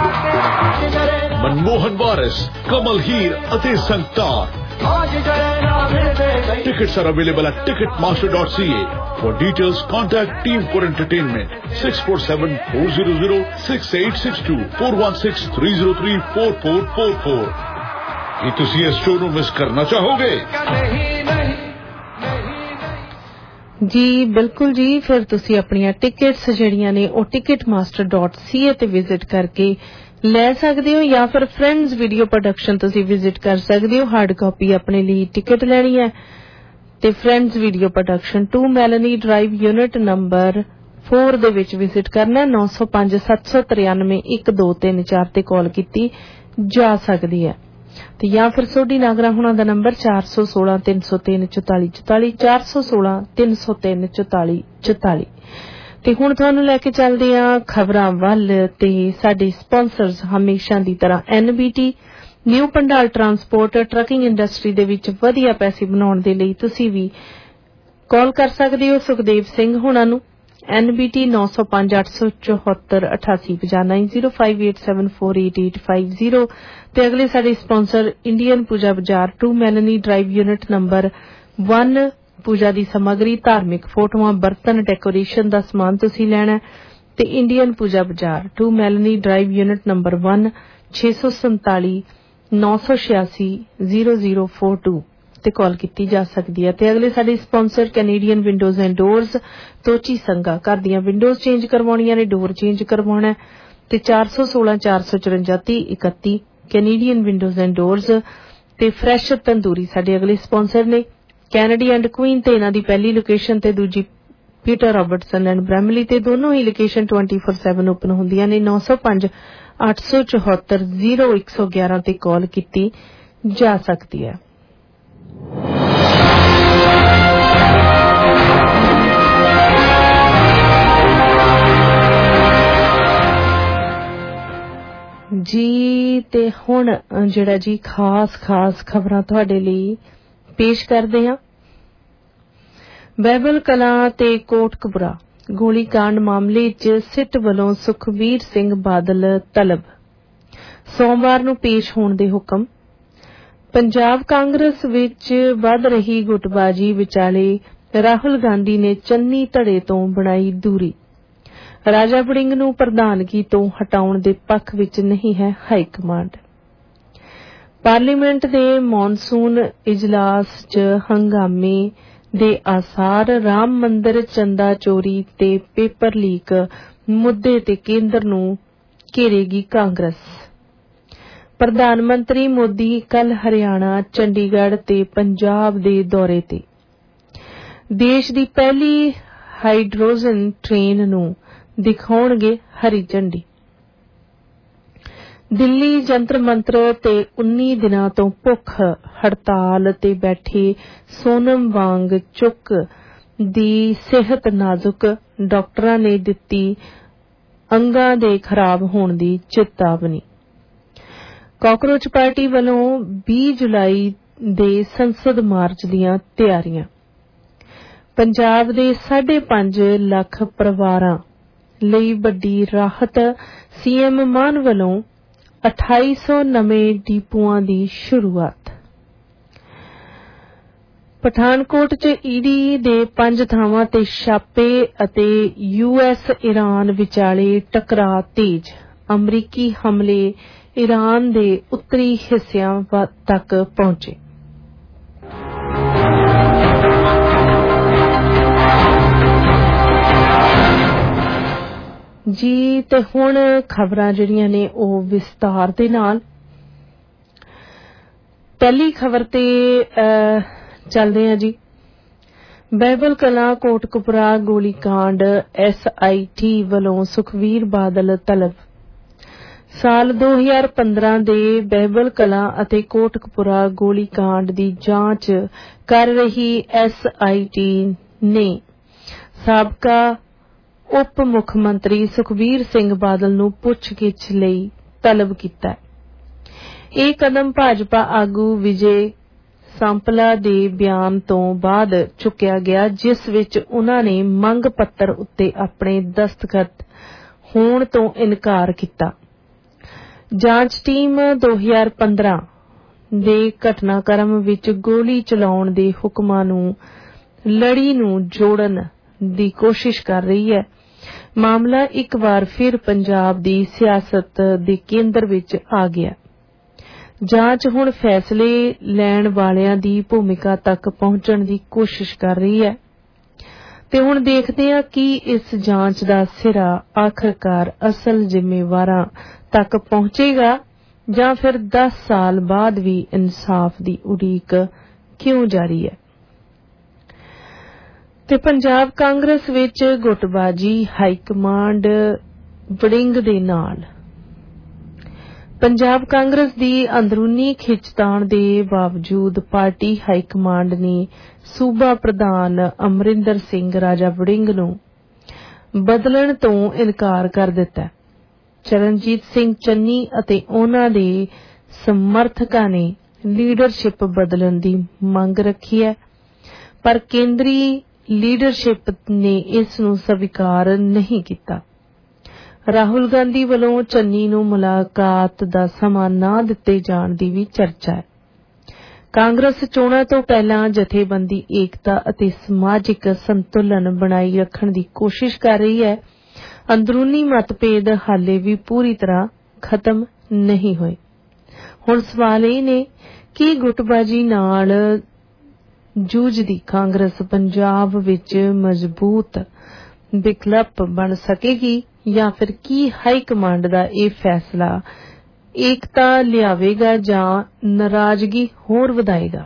Manmohan Waris, Kamal Heer ਅਤੇ Sangtar. Tickets are available at ticketmaster dot c a. For details, contact Team for Entertainment six four seven four zero zero six eight six two four one six three zero three four four four four। ਕੀ ਤੁਸੀਂ ਇਸ show ਨੂੰ miss ਕਰਨਾ ਚਾਹੋਗੇ? ਜੀ ਬਿਲਕੁਲ ਜੀ। ਫਿਰ ਤੁਸੀਂ ਆਪਣੀਆਂ ਟਿਕਟਸ ਜਿਹੜੀਆਂ ਨੇ ਉਹ ticketmaster dot c a ਤੇ ਵਿਜ਼ਿਟ ਕਰਕੇ ਲੈ ਸਕਦੇ ਹੋ, ਜਾਂ ਫਿਰ ਫਰੈਂਡਸ ਵੀਡੀਓ ਪ੍ਰੋਡਕਸ਼ਨ ਤੁਸੀਂ ਵਿਜ਼ਿਟ ਕਰ ਸਕਦੇ ਹੋ। ਹਾਰਡ ਕਾਪੀ ਆਪਣੇ ਲਈ ਟਿਕਟ ਲੈਣੀ ਹੈ ਤੇ friends video production two Melanie drive unit number ਚਾਰ ਦੇ ਵਿੱਚ ਵਿਜ਼ਿਟ ਕਰਨਾ। ਨੌ ਸੌ ਪੰਜ ਸੱਤ ਸੌ ਤਰਿਆਨਵੇਂ ਇੱਕ ਦੋ ਤਿੰਨ ਚਾਰ ਤੇ ਕਾਲ ਕੀਤੀ ਜਾ ਸਕਦੀ ਹੈ ਤੇ ਜਾਂ ਫਿਰ ਸੋਢੀ ਨਾਗਰਾ ਹੁਣਾਂ ਦਾ ਨੰਬਰ ਚਾਰ ਸੌ ਸੋਲਾਂ ਤਿੰਨ ਸੌ ਤਿੰਨ ਚੁਤਾਲੀ ਚੁਤਾਲੀ ਚਾਰ ਸੌ ਸੋਲਾਂ ਤਿੰਨ ਸੌ ਤਿੰਨ ਚੁਤਾਲੀ ਚੁਤਾਲੀ। ਤੇ ਹੁਣ ਤੁਹਾਨੂੰ ਲੈ ਕੇ ਚੱਲਦੇ ਆ ਖਬਰਾਂ ਵੱਲ ਤੇ ਸਾਡੇ ਸਪਾਂਸਰਸ ਹਮੇਸ਼ਾ ਦੀ ਤਰ੍ਹਾਂ ਐਨ ਬੀ ਟੀ ਨਿਊ ਪੰਡਾਲ ਟਰਾਂਸਪੋਰਟ। ਟਰੱਕਿੰਗ ਇੰਡਸਟਰੀ ਦੇ ਵਿੱਚ ਵਧੀਆ ਪੈਸੇ ਬਣਾਉਣ ਦੇ ਲਈ ਤੁਸੀਂ ਵੀ ਕਾਲ ਕਰ ਸਕਦੇ ਹੋ ਸੁਖਦੇਵ ਸਿੰਘ ਹੁਣਾਂ ਨੂੰ। ਐਨ ਬੀ ਟੀ ਨੌ ਸੌ ਪੰਜ ਅੱਠ ਸੌ ਚੌਹੱਤਰ ਅਠਾਸੀ ਪੰਜਾਹ nine zero five eight seven four eight eight five zero. ਤੇ ਅਗਲੇ ਸਾਡੇ sponsor Indian Pooja Bazaar two Melanie drive unit number ਇੱਕ। ਪੂਜਾ ਦੀ ਸਮੱਗਰੀ, ਧਾਰਮਿਕ ਫੋਟੋਆਂ, ਬਰਤਨ, ਡੈਕੋਰੇਸ਼ਨ ਦਾ ਸਮਾਨ ਤੁਸੀਂ ਲੈਣਾ ਤੇ Indian Pooja Bazaar two Melanie drive unit number ਇੱਕ ਛੇ ਸੌ ਸੰਤਾਲੀ ਨੌ ਸੌ ਛਿਆਸੀ ਜ਼ੀਰੋ ਜ਼ੀਰੋ ਫੋਰ ਟੂ ਤੇ ਕਾਲ ਕੀਤੀ ਜਾ ਸਕਦੀ ਹੈ। ਤੇ ਅਗਲੇ ਸਾਡੇ sponsor Canadian windows and doors Tochi Sanga. ਘਰ ਦੀਆਂ ਵਿੰਡੋਜ਼ ਚੇਂਜ ਕਰਵਾਉਣੀਆਂ ਨੇ, ਡੋਰ ਚੇਂਜ ਕਰਵਾਉਣਾ ਤੇ ਚਾਰ ਸੌ ਸੋਲਾਂ ਚਾਰ ਸੌ ਚੁਰੰਜਾ ਤੀਹ ਇਕੱਤੀ ਕੈਨੇਡੀਅਨ ਵਿੰਡੋਜ਼ ਐਂਡ ਡੋਰਸ। ਤੇ ਫਰੈਸ਼ ਤੰਦੂਰੀ ਸਾਡੇ ਅਗਲੇ ਸਪਾਂਸਰ ਨੇ ਕੈਨੇਡੀ ਐਂਡ ਕੁਈਨ ਤੇ ਇਹਨਾਂ ਦੀ ਪਹਿਲੀ ਲੋਕੇਸ਼ਨ ਤੇ ਦੂਜੀ ਪੀਟਰ ਰਾਬਰਟਸਨ ਐਂਡ ਬ੍ਰੈਮਲੀ ਤੇ ਦੋਨੋਂ ਹੀ location twenty four seven open ਹੁੰਦੀਆਂ ਨੇ। ਨੌ ਸੌ ਪੰਜ ਅੱਠ ਸੌ ਚੌਹੱਤਰ ਜ਼ੀਰੋ ਇੱਕ ਸੌ ਗਿਆਰਾਂ ਤੇ ਕਾਲ ਕੀਤੀ ਜਾ ਸਕਦੀ ਹੈ। ਜੀ ਤੇ ਹੁਣ ਜਿਹੜਾ ਜੀ ਖਾਸ ਖਾਸ ਖਬਰਾਂ ਤੁਹਾਡੇ ਲਈ ਪੇਸ਼ ਕਰਦੇ ਹਾਂ। ਬਹਿਬਲ ਕਲਾਂ ਤੇ ਕੋਟਕਪੁਰਾ ਗੋਲੀकांड ਮਾਮਲੇ 'ਚ ਸਿੱਟ ਵੱਲੋਂ ਸੁਖਬੀਰ ਸਿੰਘ ਬਾਦਲ ਤਲਬ। ਸੋਮਵਾਰ ਨੂੰ ਪੇਸ਼ ਹੋਣ ਦੇ ਹੁਕਮ। ਪੰਜਾਬ ਕਾਂਗਰਸ ਵਿੱਚ ਵੱਧ ਰਹੀ ਗੁੱਟਬਾਜੀ ਵਿਚਾਲੇ ਰਾਹੁਲ ਗਾਂਧੀ ਨੇ ਚੰਨੀ ਧੜੇ ਤੋਂ ਬਣਾਈ ਦੂਰੀ। ਰਾਜਾ ਵੜਿੰਗ ਨੂੰ ਪ੍ਰਧਾਨਗੀ ਤੋਂ ਹਟਾਉਣ ਦੇ ਪੱਖ ਵਿੱਚ ਨਹੀਂ ਹੈ ਹਾਈ ਕਮਾਂਡ। ਪਾਰਲੀਮੈਂਟ ਦੇ ਮੌਨਸੂਨ ਇਜਲਾਸ 'ਚ ਹੰਗਾਮੇ ਦੇ ਆਸਾਰ। ਰਾਮ ਮੰਦਿਰ ਚੰਦਾ ਚੋਰੀ ਤੇ ਪੇਪਰ ਲੀਕ ਮੁੱਦੇ ਤੇ ਕੇਂਦਰ ਨੂੰ ਘੇਰੇਗੀ ਕਾਂਗਰਸ। ਪ੍ਰਧਾਨ ਮੰਤਰੀ ਮੋਦੀ ਕੱਲ ਹਰਿਆਣਾ, ਚੰਡੀਗੜ੍ਹ ਤੇ ਪੰਜਾਬ ਦੇ ਦੌਰੇ ਤੇ। ਦੇਸ਼ ਦੀ ਪਹਿਲੀ ਹਾਈਡਰੋਜਨ ਟ੍ਰੇਨ ਨੂੰ ਦਿਖਾਉਣਗੇ ਹਰੀ ਝੰਡੀ। ਦਿੱਲੀ ਜੰਤਰ ਮੰਤਰ ਤੇ ਉੱਨੀ ਦਿਨਾਂ ਤੋਂ ਭੁੱਖ ਹੜਤਾਲ ਤੇ ਬੈਠੇ ਸੋਨਮ ਵਾਂਗਚੁਕ ਦੀ ਸਿਹਤ ਨਾਜ਼ੁਕ, ਡਾਕਟਰਾਂ ਨੇ ਦਿੱਤੀ ਅੰਗਾਂ ਦੇ ਖਰਾਬ ਹੋਣ ਦੀ ਚੇਤਾਵਨੀ। ਕਾਕਰੋਚ ਪਾਰਟੀ ਵੱਲੋਂ ਵੀਹ ਜੁਲਾਈ ਦੇ ਸੰਸਦ ਮਾਰਚ ਦੀਆਂ ਤਿਆਰੀਆਂ। ਪੰਜਾਬ ਦੇ ਸਾਢੇ ਪੰਜ ਲੱਖ ਪਰਿਵਾਰਾਂ ਲਈ ਵੱਡੀ ਰਾਹਤ। ਸੀਐਮ ਮਾਨ ਵੱਲੋਂ ਅਠਾਈ ਸੌ ਨਵੇਂ ਡੀਪੂਆਂ ਦੀ ਸ਼ੁਰੂਆਤ। ਪਠਾਨਕੋਟ 'ਚ ਈਡੀ ਦੇ ਪੰਜ ਥਾਵਾਂ ਤੇ ਛਾਪੇ ਅਤੇ ਯੂਐਸ ਇਰਾਨ ਵਿਚਾਲੇ ਟਕਰਾਅ ਤੇਜ਼। ਅਮਰੀਕੀ ਹਮਲੇ ਇਰਾਨ ਦੇ ਉੱਤਰੀ ਹਿੱਸਿਆਂ ਤੱਕ ਪਹੁੰਚੇ। ਜੀ ਤੇ ਹੁਣ ਖਬਰਾਂ ਜਿਹੜੀਆਂ ਨੇ ਉਹ ਵਿਸਤਾਰ ਦੇ ਨਾਲ। ਪਹਿਲੀ ਖਬਰ ਤੇ ਚੱਲਦੇ ਹਾਂ ਜੀ। ਬਹਿਬਲ ਕਲਾਂ ਕੋਟਕਪੁਰਾ ਗੋਲੀकांड ਐਸ ਆਈ ਟੀ ਵੱਲੋਂ ਸੁਖਵੀਰ ਬਾਦਲ ਤਲਬ। ਸਾਲ ਦੋ ਹਜ਼ਾਰ ਪੰਦਰਾਂ ਦੇ ਬਹਿਬਲ ਕਲਾਂ ਅਤੇ ਕੋਟਕਪੁਰਾ ਗੋਲੀकांड ਦੀ ਜਾਂਚ ਕਰ ਰਹੀ ਐਸ ਆਈ ਟੀ ਨੇ ਸਾਬਕਾ ਉਪ ਮੁੱਖ ਮੰਤਰੀ ਸੁਖਬੀਰ ਸਿੰਘ ਬਾਦਲ ਨੂੰ ਪੁੱਛਗਿੱਛ ਲਈ ਤਲਬ ਕੀਤਾ। ਇਹ ਕਦਮ ਭਾਜਪਾ ਆਗੂ ਵਿਜੇ ਸਾਂਪਲਾ ਦੇ ਬਿਆਨ ਤੋਂ ਬਾਅਦ ਚੁੱਕਿਆ ਗਿਆ, ਜਿਸ ਵਿੱਚ ਉਨ੍ਹਾਂ ਨੇ ਮੰਗ ਪੱਤਰ ਉੱਤੇ ਆਪਣੇ ਦਸਤਖਤ ਹੋਣ ਤੋਂ ਇਨਕਾਰ ਕੀਤਾ। ਜਾਂਚ ਟੀਮ ਦੋ ਹਜ਼ਾਰ ਪੰਦਰਾਂ ਦੇ ਘਟਨਾਕ੍ਰਮ ਵਿੱਚ ਗੋਲੀ ਚਲਾਉਣ ਦੇ ਹੁਕਮਾਂ ਨੂੰ ਲੜੀ ਨੂੰ ਜੋੜਨ ਦੀ ਕੋਸ਼ਿਸ਼ ਕਰ ਰਹੀ ਹੈ। ਮਾਮਲਾ ਇੱਕ ਵਾਰ ਫਿਰ ਪੰਜਾਬ ਦੀ ਸਿਆਸਤ ਦੇ ਕੇਂਦਰ ਵਿੱਚ ਆ ਗਿਆ। ਜਾਂਚ ਹੁਣ ਫੈਸਲੇ ਲੈਣ ਵਾਲਿਆਂ ਦੀ ਭੂਮਿਕਾ ਤੱਕ ਪਹੁੰਚਣ ਦੀ ਕੋਸ਼ਿਸ਼ ਕਰ ਰਹੀ ਹੈ ਤੇ ਹੁਣ ਦੇਖਦੇ ਹਾਂ ਕਿ ਇਸ ਜਾਂਚ ਦਾ ਸਿਰਾ ਆਖਰਕਾਰ ਅਸਲ ਜ਼ਿੰਮੇਵਾਰਾਂ ਤੱਕ ਪਹੁੰਚੇਗਾ ਜਾਂ ਫਿਰ ਦਸ ਸਾਲ ਬਾਅਦ ਵੀ ਇਨਸਾਫ ਦੀ ਉਡੀਕ ਕਿਉਂ ਜਾਰੀ ਹੈ। ਤੇ ਪੰਜਾਬ ਕਾਂਗਰਸ ਵਿੱਚ ਗੁੱਟਬਾਜੀ, ਹਾਈਕਮਾਂਡ ਵੜਿੰਗ ਦੇ ਨਾਲ। ਪੰਜਾਬ ਕਾਂਗਰਸ ਦੀ ਅੰਦਰੂਨੀ ਖਿੱਚਤਾਣ ਦੇ ਬਾਵਜੂਦ ਪਾਰਟੀ ਹਾਈਕਮਾਂਡ ਨੇ ਸੂਬਾ ਪ੍ਰਧਾਨ ਅਮਰਿੰਦਰ ਸਿੰਘ ਰਾਜਾ ਵੜਿੰਗ ਨੂੰ ਬਦਲਣ ਤੋਂ ਇਨਕਾਰ ਕਰ ਦਿੱਤਾ। ਚਰਨਜੀਤ ਸਿੰਘ ਚੰਨੀ ਅਤੇ ਉਨ੍ਹਾਂ ਦੇ ਸਮਰਥਕਾਂ ਨੇ ਲੀਡਰਸ਼ਿਪ ਬਦਲਣ ਦੀ ਮੰਗ ਰੱਖੀ ਹੈ, ਪਰ ਕੇਂਦਰੀ ਲੀਡਰਸ਼ਿਪ ਨੇ ਇਸ ਨੂੰ ਸਵੀਕਾਰ ਨਹੀਂ ਕੀਤਾ। ਰਾਹੁਲ ਗਾਂਧੀ ਵੱਲੋਂ ਚੰਨੀ ਨੂੰ ਮੁਲਾਕਾਤ ਦਾ ਸਮਾਂ ਨਾ ਦਿੱਤੇ ਜਾਣ ਦੀ ਵੀ ਚਰਚਾ ਹੈ। ਕਾਂਗਰਸ ਚੋਣਾਂ ਤੋਂ ਪਹਿਲਾਂ ਜਥੇਬੰਦੀ ਏਕਤਾ ਅਤੇ ਸਮਾਜਿਕ ਸੰਤੁਲਨ ਬਣਾਈ ਰੱਖਣ ਦੀ ਕੋਸ਼ਿਸ਼ ਕਰ ਰਹੀ ਹੈ। ਅੰਦਰੂਨੀ ਮਤਭੇਦ ਹਾਲੇ ਵੀ ਪੂਰੀ ਤਰ੍ਹਾਂ ਖਤਮ ਨਹੀਂ ਹੋਏ। ਹੁਣ ਸਵਾਲ ਇਹ ਨੇ ਕਿ ਗੁੱਟਬਾਜੀ ਨਾਲ ਜੂਝਦੀ ਕਾਂਗਰਸ ਪੰਜਾਬ ਵਿੱਚ ਮਜ਼ਬੂਤ ਵਿਕਲਪ ਬਣ ਸਕੇਗੀ ਜਾਂ ਫਿਰ ਕੀ ਹਾਈਕਮਾਂਡ ਦਾ ਇਹ ਫੈਸਲਾ ਏਕਤਾ ਲਿਆਵੇਗਾ ਜਾਂ ਨਾਰਾਜ਼ਗੀ ਹੋਰ ਵਧਾਏਗਾ।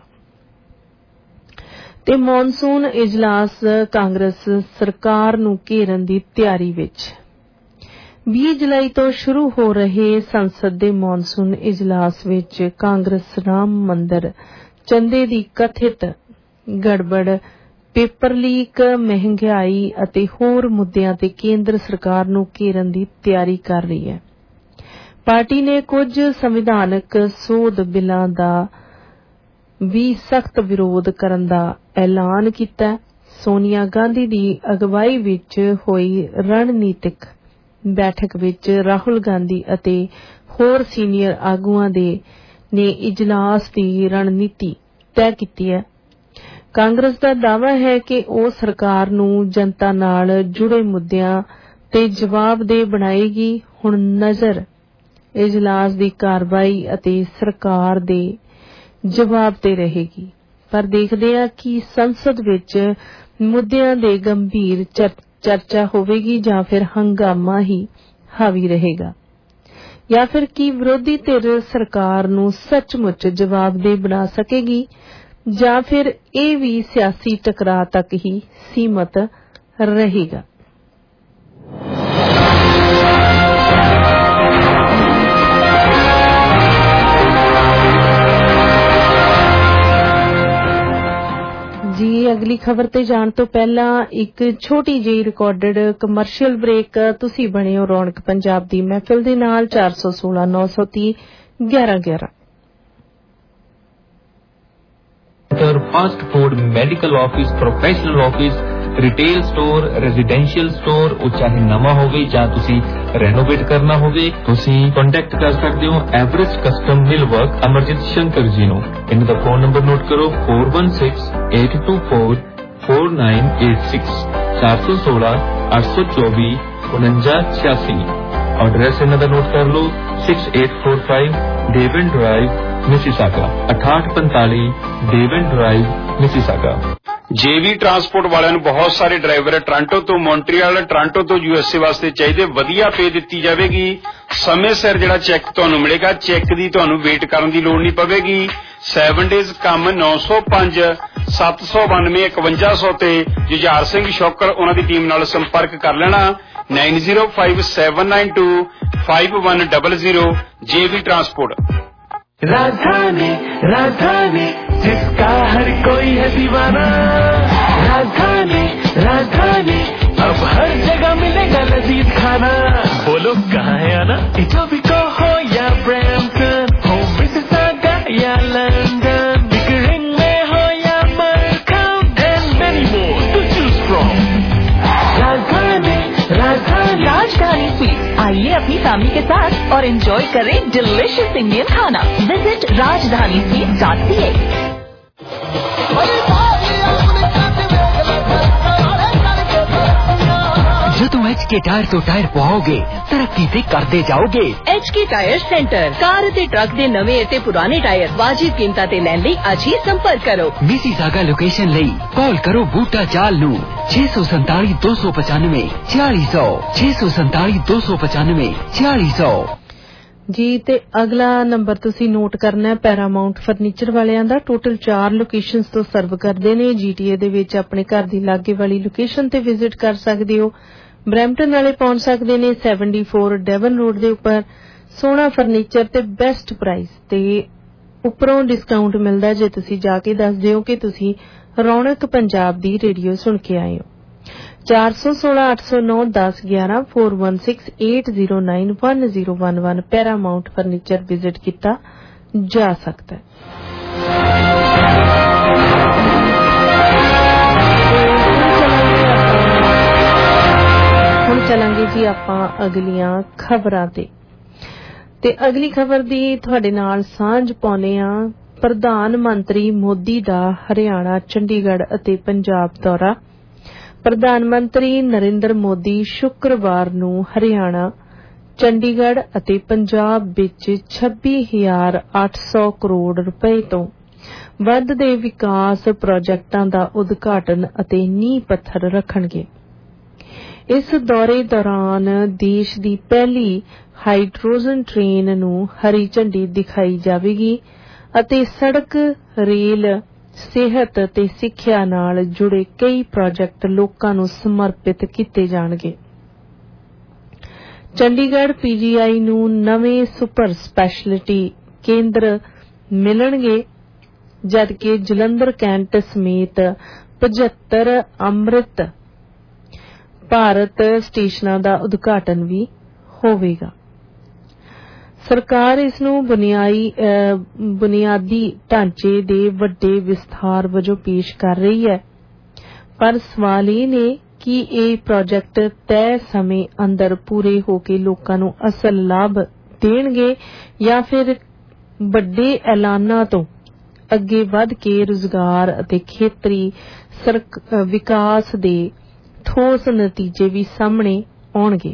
ਤੇ ਮੌਨਸੂਨ ਇਜਲਾਸ ਕਾਂਗਰਸ ਸਰਕਾਰ ਨੂੰ ਘੇਰਨ ਦੀ ਤਿਆਰੀ ਵਿੱਚ। ਵੀਹ ਜੁਲਾਈ ਤੋਂ ਸ਼ੁਰੂ ਹੋ ਰਹੇ ਸੰਸਦ ਦੇ ਮੌਨਸੂਨ ਇਜਲਾਸ ਵਿੱਚ ਕਾਂਗਰਸ ਰਾਮ ਮੰਦਰ ਚੰਦੇ ਦੀ ਕਥਿਤ ਗੜਬੜ, ਪੇਪਰ ਲੀਕ, ਮਹਿੰਗਾਈ ਅਤੇ ਹੋਰ ਮੁੱਦਿਆਂ ਤੇ ਕੇਂਦਰ ਸਰਕਾਰ ਨੂੰ ਘੇਰਨ ਦੀ ਤਿਆਰੀ ਕਰ ਰਹੀ ਹੈ। ਪਾਰਟੀ ਨੇ ਕੁਝ ਸੰਵਿਧਾਨਕ ਸੋਧ ਬਿੱਲਾਂ ਦਾ ਵੀ ਸਖਤ ਵਿਰੋਧ ਕਰਨ ਦਾ ਐਲਾਨ ਕੀਤਾ। ਸੋਨੀਆ ਗਾਂਧੀ ਦੀ ਅਗਵਾਈ ਵਿੱਚ ਹੋਈ ਰਣਨੀਤਿਕ ਬੈਠਕ ਵਿੱਚ ਰਾਹੁਲ ਗਾਂਧੀ ਅਤੇ ਹੋਰ ਸੀਨੀਅਰ ਆਗੂਆਂ ਦੇ ਨੇ ਇਜਲਾਸ ਦੀ ਰਣਨੀਤੀ ਤੈਅ ਕੀਤੀ ਹੈ। ਕਾਂਗਰਸ ਦਾ ਦਾਅਵਾ ਹੈ ਕਿ ਉਹ ਸਰਕਾਰ ਨੂੰ ਜਨਤਾ ਨਾਲ ਜੁੜੇ ਮੁੱਦਿਆਂ ਤੇ ਜਵਾਬਦੇਹ ਬਣਾਏਗੀ। ਹੁਣ ਨਜ਼ਰ ਇਜਲਾਸ ਦੀ ਕਾਰਵਾਈ ਅਤੇ ਸਰਕਾਰ ਦੇ ਜਵਾਬ ਤੇ ਰਹੇਗੀ, ਪਰ ਦੇਖਦੇ ਹਾਂ ਕਿ ਸੰਸਦ ਵਿੱਚ ਮੁੱਦਿਆਂ ਦੇ ਗੰਭੀਰ ਚਰਚਾ ਹੋਵੇਗੀ ਜਾਂ ਫਿਰ ਹੰਗਾਮਾ ਹੀ ਹਾਵੀ ਰਹੇਗਾ। ਜਾਂ ਫਿਰ ਕੀ ਵਿਰੋਧੀ ਧਿਰ ਸਰਕਾਰ ਨੂੰ ਸੱਚਮੁੱਚ ਜਵਾਬਦੇਹ ਬਣਾ ਸਕੇਗੀ, ਜਾਂ ਫਿਰ ਇਹ ਵੀ ਸਿਆਸੀ ਟਕਰਾਅ ਤੱਕ ਹੀ ਸੀਮਤ ਰਹੇਗਾ। ਜੀ ਅਗਲੀ ਖਬਰ ਤੇ ਜਾਣ ਤੋਂ ਪਹਿਲਾਂ ਇੱਕ ਛੋਟੀ ਜਿਹੀ ਰਿਕਾਰਡਡ ਕਮਰਸ਼ੀਅਲ ਬ੍ਰੇਕ। ਤੁਸੀਂ ਬਣੇ ਹੋ ਰੌਣਕ ਪੰਜਾਬ ਦੀ ਮਹਿਫਿਲ ਦੇ ਨਾਲ ਚਾਰ ਸੌ ਸੋਲਾਂ ਨੌ ਸੌ ਤੀਹ ਗਿਆਰਾਂ ਗਿਆਰਾਂ। Fast food, medical office, professional office, retail store, residential store, ਉਹ ਚਾਹੇ ਨਵਾਂ ਹੋਵੇ ਜਾਂ ਤੁਸੀਂ ਰੈਨੋਵੇਟ ਕਰਨਾ ਹੋਵੇ, ਤੁਸੀਂ ਕੰਟੈਕਟ ਕਰ ਸਕਦੇ ਹੋ Everest custom mill work Amarjit Shankar ji ਨੂੰ। ਇਹਨਾਂ ਦਾ ਫੋਨ ਨੰਬਰ ਨੋਟ ਕਰੋ four one six eight two four four nine eight six ਚਾਰ ਸੌ ਸੋਲਾਂ ਅੱਠ ਸੌ ਚੌਵੀ ਉਨੰਜਾ ਛਿਆਸੀ। ਐਡਰੈਸ ਇਹਨਾਂ ਦਾ ਨੋਟ ਕਰ ਲਓ six eight four five Devon drive Mississauga ਅਠਾਹਠ ਪੰਤਾਲੀ Devon drive Mississauga. JV transport ਵਾਲਿਆਂ ਨੂੰ ਬਹੁਤ ਸਾਰੇ ਡਰਾਈਵਰ ਟੋਰਾਂਟੋ ਤੋਂ ਮੌਂਟਰੀਅਲ, ਟੋਰਾਂਟੋ ਤੋਂ ਯੂਐਸਏ ਵਾਸਤੇ ਚਾਹੀਦੇ। ਵਧੀਆ ਪੇ ਦਿੱਤੀ ਜਾਵੇਗੀ। ਸਮੇਂ ਸਿਰ ਜਿਹੜਾ ਚੈੱਕ ਤੁਹਾਨੂੰ ਮਿਲੇਗਾ, ਚੈੱਕ ਦੀ ਤੁਹਾਨੂੰ ਵੇਟ ਕਰਨ ਦੀ ਲੋੜ ਨਹੀਂ ਪਵੇਗੀ। ਸੈਵਨ ਡੇਜ਼ ਕੰਮ ਨੌ ਸੌ ਪੰਜ ਸੱਤ ਸੌ ਬਾਨਵੇਂ ਇਕਵੰਜਾ ਸੌ ਤੇ ਜੁਝਾਰ ਸਿੰਘ ਸ਼ੌਕਰ ਉਹਨਾਂ ਦੀ ਟੀਮ ਨਾਲ ਸੰਪਰਕ ਕਰ ਲੈਣਾ nine zero five seven nine two five one zero zero। ਜੇਵੀ ਟਰਾਂਸਪੋर्ट। राजधानी राजधानी जिसका हर कोई है दीवाना, राजधानी राजधानी अब हर जगह मिलेगा लजीज खाना। बोलो कहाँ है आना, इटोबिको हो या ब्रैम्पटन, हो मिसिसागा या लंदन, पिकरिंग में हो या Markham, and many more to choose from। राजधानी राजधानी राजधानी स्वीट्स, आइए अपनी फैमिली के साथ और एंजॉय करें डिलिशियस इंडियन खाना। Visit Rajdhani sweets dot C A. ਜਦੋਂ ਐਚ ਕੇ ਟਾਇਰ ਤੋਂ ਟਾਇਰ ਪਵਾਓਗੇ ਤਰੱਕੀ ਤੇ ਕਰਦੇ ਜਾਓਗੇ। H K tyre centre, car ਅਤੇ ਟਰੱਕ ਦੇ ਨਵੇਂ ਅਤੇ ਪੁਰਾਣੇ ਟਾਇਰ ਵਾਜਿਬ ਕੀਮਤਾਂ ਤੇ ਲੈਣ ਲਈ ਅੱਜ ਹੀ ਸੰਪਰਕ ਕਰੋ। ਮਿਸੀਸਾਗਾ ਲੋਕੇਸ਼ਨ ਲਈ ਕਾਲ ਕਰੋ ਬੂਟਾ ਚਾਲ ਨੂੰ ਛੇ ਸੌ ਸੰਤਾਲੀ ਦੋ ਸੌ ਪਚਾਨਵੇਂ छियाली सौ ਛੇ ਸੌ ਸੰਤਾਲੀ ਦੋ ਸੌ ਪਚਾਨਵੇਂ छियाली सौ। ਜੀ ਤੇ ਅਗਲਾ ਨੰਬਰ ਤੁਸੀਂ ਨੋਟ ਕਰਨਾ ਹੈ ਪੈਰਾਮਾਉਂਟ ਫਰਨੀਚਰ ਵਾਲਿਆਂ ਦਾ। ਟੋਟਲ ਚਾਰ ਲੋਕੇਸ਼ਨਸ ਤੋਂ ਸਰਵ ਕਰਦੇ ਨੇ। ਜੀਟੀਏ ਦੇ ਵਿੱਚ ਆਪਣੇ ਘਰ ਦੀ ਲਾਗੇ ਵਾਲੀ ਲੋਕੇਸ਼ਨ ਤੇ ਵਿਜ਼ਿਟ ਕਰ ਸਕਦੇ ਹੋ। ਬਰੈਂਪਟਨ ਵਾਲੇ ਪਹੁੰਚ ਸਕਦੇ ਨੇ ਸੈਵਨਟੀ ਫੋਰ ਡੈਵਨ ਰੋਡ ਦੇ ਉੱਪਰ। ਸੋਹਣਾ ਫਰਨੀਚਰ ਤੇ ਬੈਸਟ ਪ੍ਰਾਈਸ ਤੇ ਉੱਪਰੋਂ ਡਿਸਕਾਊਂਟ ਮਿਲਦਾ ਜੇ ਤੁਸੀਂ ਜਾ ਕੇ ਦੱਸਦੇ ਹੋ ਕਿ ਤੁਸੀਂ ਰੌਣਕ ਪੰਜਾਬ ਦੀ ਰੇਡੀਓ ਸੁਣ ਕੇ ਆਏ ਹੋ। ਚਾਰ ਸੌ ਸੋਲਾਂ ਅੱਠ ਸੌ ਨੌ ਦਸ ਗਿਆਰਾਂ four one six eight zero nine one zero one one Paramount furniture visit ਕੀਤਾ ਜਾ ਸਕਦਾ ਹੈ। ਹੁਣ ਚਲਾਂਗੇ ਜੀ ਆਪਾਂ ਅਗਲੀਆਂ ਖਬਰਾਂ ਤੇ ਤੇ ਅਗਲੀ ਖਬਰ ਦੀ ਤੁਹਾਡੇ ਨਾਲ ਸਾਂਝ ਪਾਉਂਦੇ ਆ। ਪ੍ਰਧਾਨ ਮੰਤਰੀ ਮੋਦੀ ਦਾ ਹਰਿਆਣਾ, ਚੰਡੀਗੜ੍ਹ ਅਤੇ ਪੰਜਾਬ ਦੌਰਾ। ਪ੍ਰਧਾਨ ਮੰਤਰੀ ਨਰਿੰਦਰ ਮੋਦੀ ਸ਼ੁੱਕਰਵਾਰ ਨੂੰ ਹਰਿਆਣਾ, ਚੰਡੀਗੜ੍ਹ ਅਤੇ ਪੰਜਾਬ ਵਿੱਚ ਛੱਬੀ ਹਜ਼ਾਰ ਅੱਠ ਸੌ ਕਰੋੜ ਰੁਪਏ ਤੋਂ ਵੱਧ ਦੇ ਵਿਕਾਸ ਪ੍ਰੋਜੈਕਟਾਂ ਦਾ ਉਦਘਾਟਨ ਅਤੇ ਨੀਂਹ ਪੱਥਰ ਰੱਖਣਗੇ। ਇਸ ਦੌਰੇ ਦੌਰਾਨ ਦੇਸ਼ ਦੀ ਪਹਿਲੀ ਹਾਈਡਰੋਜਨ ਟ੍ਰੇਨ ਨੂੰ ਹਰੀ ਝੰਡੀ ਦਿਖਾਈ ਜਾਵੇਗੀ ਅਤੇ ਸੜਕ, ਰੇਲ, ਸਿਹਤ ਤੇ ਸਿੱਖਿਆ ਨਾਲ ਜੁੜੇ ਕਈ ਪ੍ਰੋਜੈਕਟ ਲੋਕਾਂ ਨੂੰ ਸਮਰਪਿਤ ਕੀਤੇ ਜਾਣਗੇ। ਚੰਡੀਗੜ੍ਹ ਪੀਜੀਆਈ ਨੂੰ ਨਵੇਂ ਸੁਪਰ ਸਪੈਸ਼ਲਿਟੀ ਕੇਂਦਰ ਮਿਲਣਗੇ, ਜਦਕਿ ਜਲੰਧਰ ਕੈਂਟ ਸਮੇਤ ਪਝੱਤਰ ਅੰਮ੍ਰਿਤ ਭਾਰਤ ਸਟੇਸ਼ਨਾਂ ਦਾ ਉਦਘਾਟਨ ਵੀ ਹੋਵੇਗਾ। ਸਰਕਾਰ ਇਸ ਨੂੰ ਬੁਨਿਆਦੀ ਢਾਂਚੇ ਦੇ ਵੱਡੇ ਵਿਸਥਾਰ ਵਜੋਂ ਪੇਸ਼ ਕਰ ਰਹੀ ਹੈ, ਪਰ ਸਵਾਲ ਇਹ ਨੇ ਕਿ ਇਹ ਪ੍ਰੋਜੈਕਟ ਤੈਅ ਸਮੇਂ ਅੰਦਰ ਪੂਰੇ ਹੋ ਕੇ ਲੋਕਾਂ ਨੂੰ ਅਸਲ ਲਾਭ ਦੇਣਗੇ ਜਾਂ ਫਿਰ ਵੱਡੇ ਐਲਾਨਾਂ ਤੋਂ ਅੱਗੇ ਵਧ ਕੇ ਰੁਜ਼ਗਾਰ ਅਤੇ ਖੇਤਰੀ ਵਿਕਾਸ ਦੇ ਠੋਸ ਨਤੀਜੇ ਵੀ ਸਾਹਮਣੇ ਆਉਣਗੇ।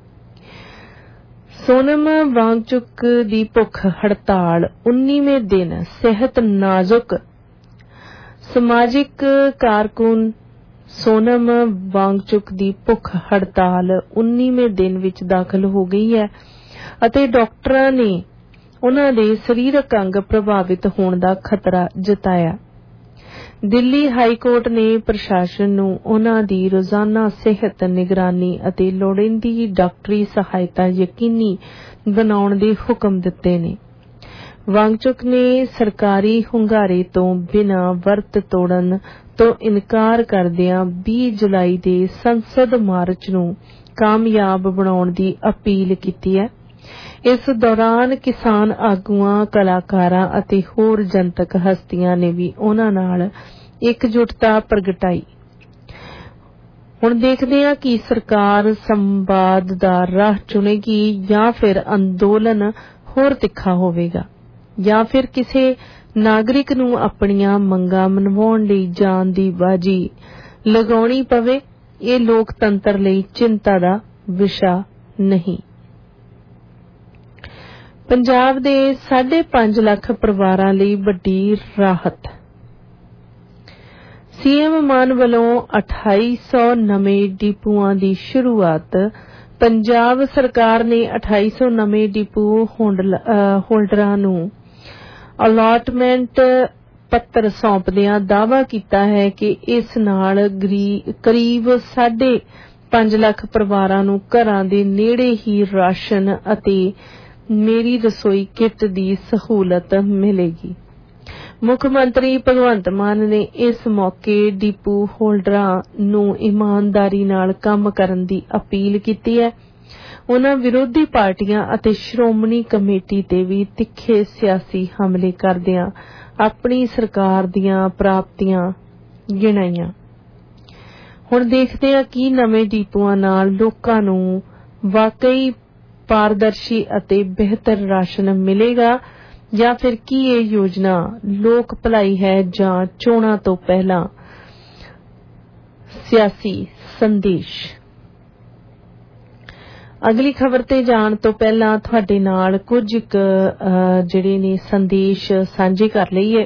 ਸੋਨਮ ਵਾਂਗਚੁਕ ਦੀ ਭੁੱਖ ਹੜਤਾਲ ਉन्नीवें ਦਿਨ। ਸਿਹਤ ਨਾਜ਼ੁਕ। ਸਮਾਜਿਕ ਕਾਰਕੁਨ ਸੋਨਮ ਵਾਂਗਚੁਕ ਦੀ ਭੁੱਖ ਹੜਤਾਲ उन्नीवें ਦਿਨ ਵਿੱਚ ਦਾਖਲ ਹੋ ਗਈ ਹੈ। ਅਤੇ ਡਾਕਟਰਾਂ ਨੇ ਉਨ੍ਹਾਂ ਦੇ ਸਰੀਰਕ ਅੰਗ ਪ੍ਰਭਾਵਿਤ ਹੋਣ ਦਾ ਖਤਰਾ ਜਤਾਇਆ। ਦਿੱਲੀ ਹਾਈ ਕੋਰਟ ਨੇ ਪ੍ਰਸ਼ਾਸਨ ਨੂੰ ਉਨ੍ਹਾਂ ਦੀ ਰੋਜ਼ਾਨਾ ਸਿਹਤ ਨਿਗਰਾਨੀ ਅਤੇ ਲੋੜੀਂਦੀ ਡਾਕਟਰੀ ਸਹਾਇਤਾ ਯਕੀਨੀ ਬਣਾਉਣ ਦੇ ਹੁਕਮ ਦਿੱਤੇ ਨੇ। ਵਾਂਗਚੁਕ ਨੇ ਸਰਕਾਰੀ ਹੁੰਗਾਰੇ ਤੋਂ ਬਿਨਾਂ ਵਰਤ ਤੋੜਨ ਤੋਂ ਇਨਕਾਰ ਕਰਦਿਆਂ ਵੀਹ ਜੁਲਾਈ ਦੇ ਸੰਸਦ ਮਾਰਚ ਨੂੰ ਕਾਮਯਾਬ ਬਣਾਉਣ ਦੀ ਅਪੀਲ ਕੀਤੀ ਹੈ। ਇਸ ਦੌਰਾਨ ਕਿਸਾਨ ਆਗੂਆਂ, ਕਲਾਕਾਰਾਂ ਅਤੇ ਹੋਰ ਜਨਤਕ ਹਸਤੀਆਂ ਨੇ ਵੀ ਉਨ੍ਹਾਂ ਨਾਲ ਇਕਜੁੱਟਤਾ ਪ੍ਰਗਟਾਈ। ਹੁਣ ਦੇਖਦੇ ਹਾਂ ਕਿ ਸਰਕਾਰ ਸੰਵਾਦ ਦਾ ਰਾਹ ਚੁਣੇਗੀ ਜਾਂ ਫਿਰ ਅੰਦੋਲਨ ਹੋਰ ਤਿੱਖਾ ਹੋਵੇਗਾ ਜਾਂ ਫਿਰ ਕਿਸੇ ਨਾਗਰਿਕ ਨੂੰ ਆਪਣੀਆਂ ਮੰਗਾਂ ਮਨਵਾਉਣ ਲਈ ਜਾਨ ਦੀ ਬਾਜੀ ਲਗਾਉਣੀ ਪਵੇ। ਇਹ ਲੋਕਤੰਤਰ ਲਈ ਚਿੰਤਾ ਦਾ ਵਿਸ਼ਾ ਨਹੀਂ। ਪੰਜਾਬ ਦੇ ਸਾਢੇ ਪੰਜ ਲੱਖ ਪਰਿਵਾਰਾਂ ਲਈ ਵੱਡੀ ਰਾਹਤ। ਸੀਐਮ ਮਾਨ ਵੱਲੋਂ ਅਠਾਈ ਸੌ ਨਵੇਂ ਡਿਪੂਆਂ ਦੀ ਸ਼ੁਰੂਆਤ। ਪੰਜਾਬ ਸਰਕਾਰ ਨੇ ਅਠਾਈ ਸੌ ਨਵੇਂ ਡਿਪੂ ਹੋਲਡਰਾਂ ਨੂੰ ਅਲਾਟਮੈਂਟ ਪੱਤਰ ਸੌਂਪਦਿਆਂ ਦਾਅਵਾ ਕੀਤਾ ਹੈ ਕਿ ਇਸ ਨਾਲ ਕਰੀਬ ਸਾਢੇ ਪੰਜ ਲੱਖ ਪਰਿਵਾਰਾਂ ਨੂੰ ਘਰਾਂ ਦੇ ਨੇੜੇ ਹੀ ਰਾਸ਼ਨ ਅਤੇ ਮੇਰੀ ਰਸੋਈ ਕਿੱਟ ਦੀ ਸਹੂਲਤ ਮਿਲੇਗੀ। ਮੁੱਖ ਮੰਤਰੀ ਭਗਵੰਤ ਮਾਨ ਨੇ ਇਸ ਮੌਕੇ ਡਿਪੂ ਹੋਲਡਰਾਂ ਨੂੰ ਇਮਾਨਦਾਰੀ ਨਾਲ ਕੰਮ ਕਰਨ ਦੀ ਅਪੀਲ ਕੀਤੀ ਹੈ। ਉਨ੍ਹਾਂ ਵਿਰੋਧੀ ਪਾਰਟੀਆਂ ਅਤੇ ਸ਼੍ਰੋਮਣੀ ਕਮੇਟੀ ਤੇ ਵੀ ਤਿੱਖੇ ਸਿਆਸੀ ਹਮਲੇ ਕਰਦਿਆਂ ਆਪਣੀ ਸਰਕਾਰ ਦੀਆਂ ਪ੍ਰਾਪਤੀਆਂ ਗਿਣਾਈਆਂ। ਹੁਣ ਦੇਖਦੇ ਹਾਂ ਕਿ ਨਵੇਂ ਡਿਪੂਆਂ ਨਾਲ ਲੋਕਾਂ ਨੂੰ ਵਾਕਈ ਪਾਰਦਰਸ਼ੀ ਅਤੇ ਬਿਹਤਰ ਰਾਸ਼ਨ ਮਿਲੇਗਾ ਜਾਂ ਫਿਰ ਕੀ ਇਹ ਯੋਜਨਾ ਲੋਕ ਭਲਾਈ ਹੈ ਜਾਂ ਚੋਣਾਂ ਤੋਂ ਪਹਿਲਾਂ ਸਿਆਸੀ ਸੰਦੇਸ਼। ਅਗਲੀ ਖਬਰ ਤੇ ਜਾਣ ਤੋਂ ਪਹਿਲਾਂ ਤੁਹਾਡੇ ਨਾਲ ਕੁਝ ਜਿਹੜੇ ਨੇ ਸੰਦੇਸ਼ ਸਾਂਝੇ ਕਰ ਲਈਏ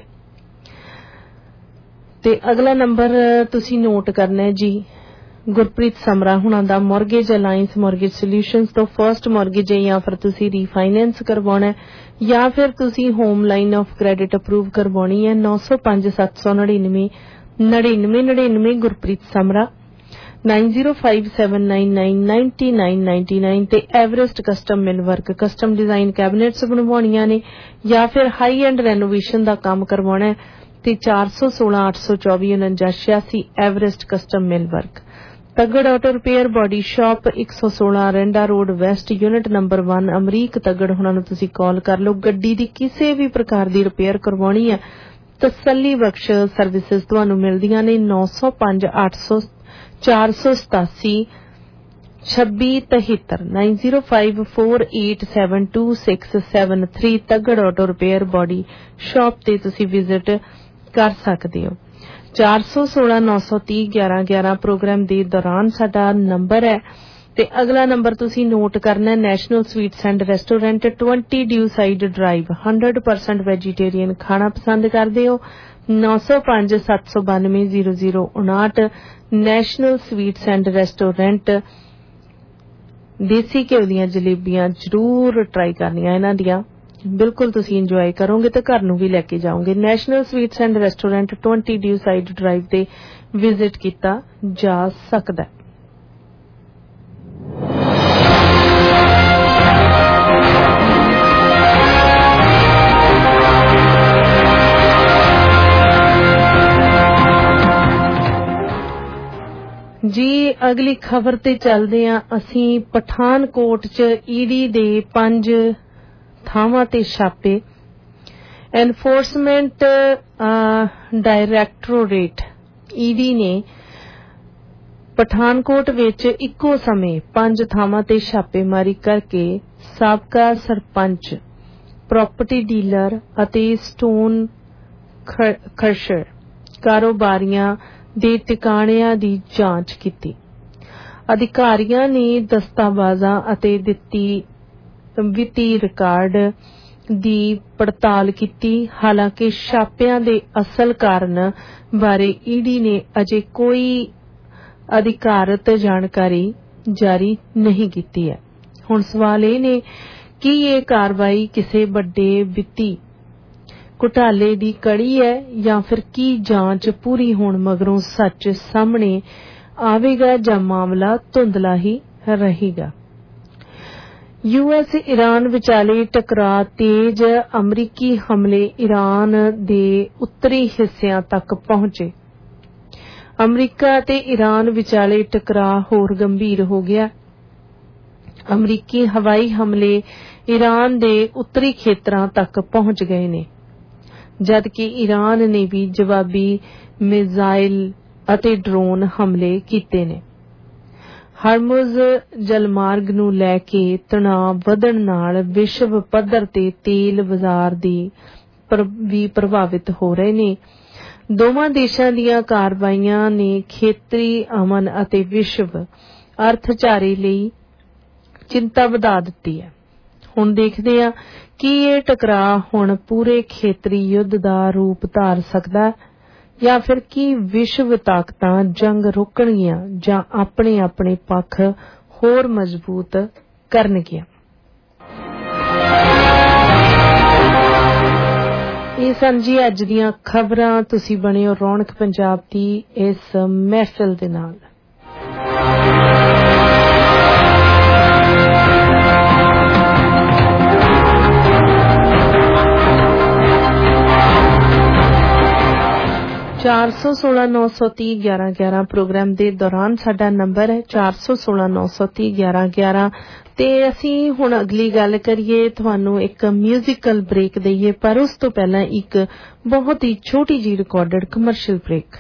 ਤੇ ਅਗਲਾ ਨੰਬਰ ਤੁਸੀਂ ਨੋਟ ਕਰਨਾ ਹੈ ਜੀ। ਗੁਰਪ੍ਰੀਤ ਸਮਰਾ ਹੁਣਾਂ ਦਾ ਮੌਰਗੇਜ ਅਲਾਇੰਸ ਮੌਰਗੇਜ ਸੋਲਿਊਸ਼ਨਸ ਤੋਂ ਫਰਸਟ ਮੌਰਗੇਜ ਹੈ ਜਾਂ ਫਿਰ ਤੁਸੀਂ ਰੀਫਾਈਨੈਂਸ ਕਰਵਾਉਣਾ ਹੈ ਜਾਂ ਫਿਰ ਤੁਸੀਂ home line of credit approve ਕਰਵਾਉਣੀ ਹੈ। ਨੌ ਸੌ ਪੰਜ ਸੱਤ ਸੌ ਨੜਿਨਵੇਂ ਨੜਿਨਵੇਂ ਨੜਿਨਵੇਂ Gurpreet Samra nine zero five seven nine nine ninety nine ninety nine ਤੇ Everest custom mill work custom design cabinets ਬਣਵਾਉਣੀਆਂ ਨੇ ਜਾਂ ਫਿਰ ਹਾਈ ਐਂਡ ਰੈਨੋਵੇਸ਼ਨ ਦਾ ਕੰਮ ਕਰਵਾਉਣਾ ਹੈ ਤੇ ਚਾਰ ਸੌ ਸੋਲਾਂ ਅੱਠ ਸੌ ਚੌਵੀ ਉਨੰਜਾ ਛਿਆਸੀ Everest custom mill work. Taggar auto repair body shop ਇੱਕ ਸੌ ਸੋਲਾਂ ਰੈਂਡਾ ਰੋਡ ਵੈਸਟ ਯੂਨਿਟ ਨੰਬਰ ਇੱਕ ਅਮਰੀਕ ਤੱਗੜ ਹੁਣਾਂ ਨੂੰ ਤੁਸੀਂ ਕਾਲ ਕਰ ਲਓ। ਗੱਡੀ ਦੀ ਕਿਸੇ ਵੀ ਪ੍ਰਕਾਰ ਦੀ ਰਿਪੇਅਰ ਕਰਵਾਉਣੀ ਹੈ ਤਸੱਲੀ ਬਖਸ਼ ਸਰਵਿਸਿਜ਼ ਤੁਹਾਨੂੰ ਮਿਲਦੀਆਂ ਨੇ। ਨੌ ਸੌ ਪੰਜ ਅੱਠ ਸੌ ਚਾਰ ਸੌ ਸਤਾਸੀ ਛੱਬੀ ਤਹੇਤਰ nine zero five four eight seven two six seven three Taggar auto repair body shop ਤੇ ਤੁਸੀਂ ਵਿਜ਼ਿਟ ਕਰ ਸਕਦੇ ਹੋ। ਚਾਰ ਸੌ ਸੋਲਾਂ ਨੌ ਸੌ ਤੀਹ ਗਿਆਰਾਂ ਗਿਆਰਾਂ ਪ੍ਰੋਗਰਾਮ ਦੇ ਦੌਰਾਨ ਸਾਡਾ ਨੰਬਰ ਹੈ ਤੇ ਅਗਲਾ ਨੰਬਰ ਤੁਸੀਂ ਨੋਟ ਕਰਨਾ ਨੈਸ਼ਨਲ ਸਵੀਟਸ ਐਂਡ ਰੈਸਟੋਰੈਂਟ ਵੀਹ Dewside drive hundred percent vegetarian ਖਾਣਾ ਪਸੰਦ ਕਰਦੇ ਹੋ। ਨੌ ਸੌ ਪੰਜ ਸੱਤ ਸੌ ਬਾਨਵੇਂ ਜ਼ੀਰੋ ਜ਼ੀਰੋ ਉਨਾਹਠ ਨੈਸ਼ਨਲ ਸਵੀਟਸ ਐਂਡ ਰੈਸਟੋਰੈਂਟ। ਦੇਸੀ ਘਿਓ ਦੀਆਂ ਜਲੇਬੀਆਂ ਜ਼ਰੂਰ ਟਰਾਈ ਕਰਨੀਆਂ ਇਹਨਾਂ ਦੀਆਂ, ਬਿਲਕੁਲ ਤੁਸੀਂ ਇੰਜੋਏ ਕਰੋਗੇ ਤੇ ਘਰ ਨੂੰ ਵੀ ਲੈ ਕੇ ਜਾਓਗੇ। ਨੈਸ਼ਨਲ ਸਵੀਟਸ ਐਂਡ ਰੈਸਟੋਰੈਂਟ ਵੀਹ ਡਿਊ ਸਾਈਡ ਡਰਾਈਵ ਤੇ ਵਿਜ਼ਿਟ ਕੀਤਾ ਜਾ ਸਕਦਾ। ਜੀ ਅਗਲੀ ਖਬਰ ਤੇ ਚੱਲਦੇ ਹਾਂ ਅਸੀਂ। ਪਠਾਨਕੋਟ ਚ ਈਡੀ ਦੇ ਪੰਜ ਥਾਵਾਂ ਤੇ ਛਾਪੇ। ਐਨਫੋਰਸਮੈਂਟ ਡਾਇਰੈਕਟੋਰੇਟ ਈਡੀ ਨੇ ਪਠਾਨਕੋਟ ਵਿੱਚ ਇੱਕੋ ਸਮੇਂ ਪੰਜ ਥਾਵਾਂ ਤੇ ਛਾਪੇਮਾਰੀ ਕਰਕੇ ਸਾਬਕਾ ਸਰਪੰਚ, ਪ੍ਰਾਪਰਟੀ ਡੀਲਰ ਅਤੇ ਸਟੋਨ ਖਰਸ਼ਰ ਕਾਰੋਬਾਰੀਆਂ ਦੇ ਟਿਕਾਣਿਆਂ ਦੀ ਜਾਂਚ ਕੀਤੀ। ਅਧਿਕਾਰੀਆਂ ਨੇ ਦਸਤਾਵੇਜ਼ਾਂ ਅਤੇ ਦਿੱਤੀ ਵਿੱਤੀ ਰਿਕਾਰਡ ਦੀ ਪੜਤਾਲ ਕੀਤੀ। ਹਾਲਾਂਕਿ ਛਾਪਿਆਂ ਦੇ ਅਸਲ ਕਾਰਨ ਬਾਰੇ ਈਡੀ ਨੇ ਅਜੇ ਕੋਈ ਅਧਿਕਾਰਤ ਜਾਣਕਾਰੀ ਜਾਰੀ ਨਹੀਂ ਕੀਤੀ ਹੈ। ਹੁਣ ਸਵਾਲ ਇਹ ਨੇ ਕੀ ਇਹ ਕਾਰਵਾਈ ਕਿਸੇ ਵੱਡੇ ਵਿੱਤੀ ਘੁਟਾਲੇ ਦੀ ਕੜੀ ਹੈ ਜਾਂ ਫਿਰ ਕੀ ਜਾਂਚ ਪੂਰੀ ਹੋਣ ਮਗਰੋਂ ਸੱਚ ਸਾਹਮਣੇ ਆਵੇਗਾ ਜਾਂ ਮਾਮਲਾ ਧੁੰਦਲਾ ਹੀ ਰਹੇਗਾ। ਯੂ ਐਸ ਈਰਾਨ ਵਿਚਾਲੇ ਟਕਰਾਅ ਤੇਜ਼, ਅਮਰੀਕੀ ਹਮਲੇ ਈਰਾਨ ਦੇ ਉੱਤਰੀ ਹਿੱਸਿਆਂ ਤੱਕ ਪਹੁੰਚੇ। ਅਮਰੀਕਾ ਤੇ ਈਰਾਨ ਵਿਚਾਲੇ ਟਕਰਾਅ ਹੋਰ ਗੰਭੀਰ ਹੋ ਗਿਆ। ਅਮਰੀਕੀ ਹਵਾਈ ਹਮਲੇ ਈਰਾਨ ਦੇ ਉੱਤਰੀ ਖੇਤਰਾਂ ਤੱਕ ਪਹੁੰਚ ਗਏ ਨੇ, ਜਦਕਿ ਈਰਾਨ ਨੇ ਵੀ ਜਵਾਬੀ ਮਿਜ਼ਾਈਲ ਅਤੇ ਡਰੋਨ ਹਮਲੇ ਕੀਤੇ ਨੇ। ਹਰਮੁਜ਼ ਜਲਮਾਰਗ ਨੂੰ ਲੈ ਕੇ ਤਣਾਅ ਵਧਣ ਨਾਲ ਵਿਸ਼ਵ ਪੱਧਰ ਤੇ ਤੇਲ ਬਾਜ਼ਾਰ ਦੀ ਵੀ ਪ੍ਰਭਾਵਿਤ ਹੋ ਰਹੇ ਨੇ। ਦੋਵਾਂ ਦੇਸ਼ਾਂ ਦੀਆਂ ਕਾਰਵਾਈਆਂ ਨੇ ਖੇਤਰੀ ਅਮਨ ਅਤੇ ਵਿਸ਼ਵ ਅਰਥਚਾਰੇ ਲਈ ਚਿੰਤਾ ਵਧਾ ਦਿੱਤੀ ਹੈ। ਹੁਣ ਦੇਖਦੇ ਹਾਂ ਕਿ ਇਹ ਟਕਰਾਅ ਹੁਣ ਪੂਰੇ ਖੇਤਰੀ ਯੁੱਧ ਦਾ ਰੂਪ ਧਾਰ ਸਕਦਾ ਜਾਂ ਫਿਰ ਕੀ ਵਿਸ਼ਵ ਤਾਕਤਾਂ ਜੰਗ ਰੋਕਣਗੀਆਂ ਜਾਂ ਆਪਣੇ ਆਪਣੇ ਪੱਖ ਹੋਰ ਮਜ਼ਬੂਤ ਕਰਨਗੀਆਂ। ਇਹ ਸਨ ਜੀ ਅੱਜ ਦੀਆਂ ਖਬਰਾਂ। ਤੁਸੀਂ ਬਣੇ ਹੋ ਰੌਣਕ ਪੰਜਾਬ ਦੀ ਇਸ ਮਹਿਫਿਲ ਦੇ ਨਾਲ। ਚਾਰ ਸੌ ਸੋਲਾਂ ਨੌ ਸੌ ਤੀਹ ਗਿਆਰਾਂ ਗਿਆਰਾਂ ਪ੍ਰੋਗਰਾਮ ਦੇ ਦੌਰਾਨ ਸਾਡਾ ਨੰਬਰ ਹੈ ਚਾਰ ਸੌ ਸੋਲਾਂ ਨੌ ਸੌ ਤੀਹ ਗਿਆਰਾਂ ਗਿਆਰਾਂ ਤੇ ਅਸੀਂ ਹੁਣ ਅਗਲੀ ਗੱਲ ਕਰੀਏ, ਤੁਹਾਨੂੰ ਇੱਕ ਮਿਊਜ਼ੀਕਲ ਬ੍ਰੇਕ ਦਈਏ, ਪਰ ਉਸ ਤੋਂ ਪਹਿਲਾਂ ਇੱਕ ਬਹੁਤ ਹੀ ਛੋਟੀ ਜਿਹੀ ਰਿਕਾਰਡਡ ਕਮਰਸ਼ੀਅਲ ਬ੍ਰੇਕ।